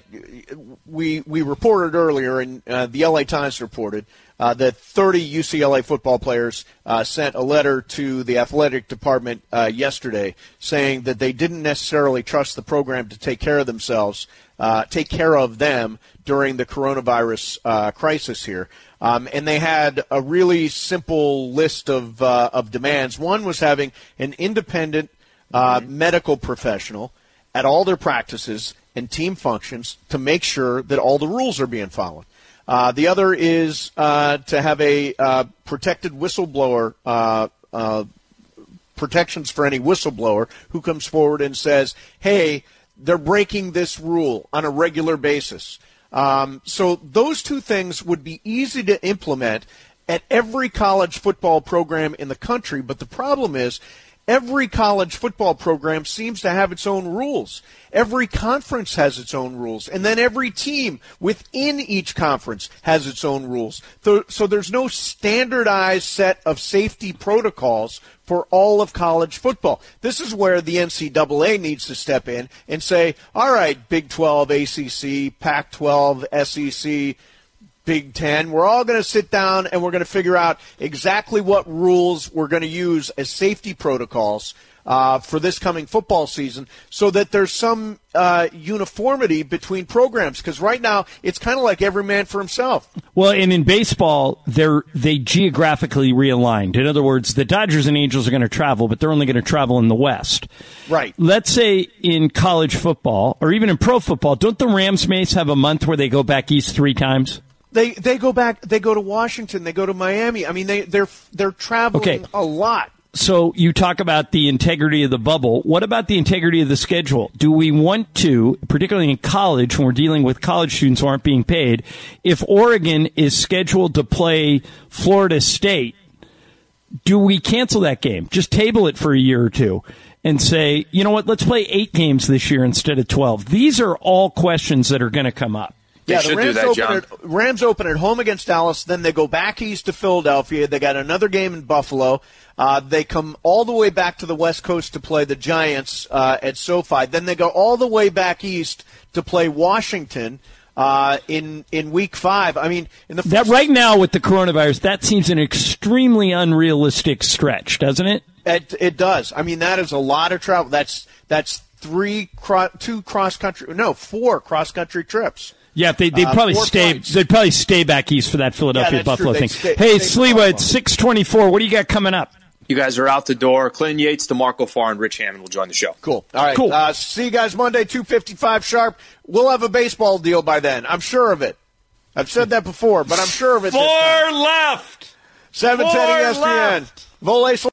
we we reported earlier, and uh, the L A Times reported uh, that thirty U C L A football players uh, sent a letter to the athletic department uh, yesterday saying that they didn't necessarily trust the program to take care of themselves, uh, take care of them during the coronavirus uh, crisis here. Um, and they had a really simple list of uh, of demands. One was having an independent uh, mm-hmm. medical professional at all their practices and team functions to make sure that all the rules are being followed. Uh, the other is uh, to have a uh, protected whistleblower uh, uh, protections for any whistleblower who comes forward and says, hey, they're breaking this rule on a regular basis. Um, so those two things would be easy to implement at every college football program in the country. But the problem is every college football program seems to have its own rules. Every conference has its own rules. And then every team within each conference has its own rules. So, so there's no standardized set of safety protocols for all of college football. This is where the N C double A needs to step in and say, all right, Big twelve, A C C, Pac twelve, S E C, Big Ten, we're all going to sit down and we're going to figure out exactly what rules we're going to use as safety protocols uh, for this coming football season so that there's some uh, uniformity between programs. Because right now it's kind of like every man for himself. Well, and in baseball, they're they geographically realigned. In other words, the Dodgers and Angels are going to travel, but they're only going to travel in the West. Right. Let's say in college football or even in pro football, don't the Rams, Mace, have a month where they go back east three times? They they go back. They go to Washington. They go to Miami. I mean, they they're they're traveling okay. a lot. So you talk about the integrity of the bubble. What about the integrity of the schedule? Do we want to, particularly in college, when we're dealing with college students who aren't being paid, if Oregon is scheduled to play Florida State, do we cancel that game? Just table it for a year or two and say, you know what, let's play eight games this year instead of twelve. These are all questions that are going to come up. They yeah, should the Rams do that, open John. At, Rams open at home against Dallas. Then they go back east to Philadelphia. They got another game in Buffalo. Uh, they come all the way back to the West Coast to play the Giants uh, at SoFi. Then they go all the way back east to play Washington uh, in in Week Five. I mean, in the first that right now with the coronavirus, that seems an extremely unrealistic stretch, doesn't it? It, it does. I mean, that is a lot of travel. That's that's three, cro- two cross country, no, four cross country trips. Yeah, they they'd Uh, probably four stay. flights. They'd probably stay back east for that Philadelphia Yeah, that's Buffalo true. thing. They'd stay- hey, stay Sliwa, Buffalo. it's six twenty-four. What do you got coming up? You guys are out the door. Clinton Yates, DeMarco Farr, and Rich Hammond will join the show. Cool. All right. Cool. Uh, see you guys Monday, two fifty-five sharp. We'll have a baseball deal by then. I'm sure of it. I've said that before, but I'm sure of it. Four this time. left. seven ten Four E S P N. left. Volay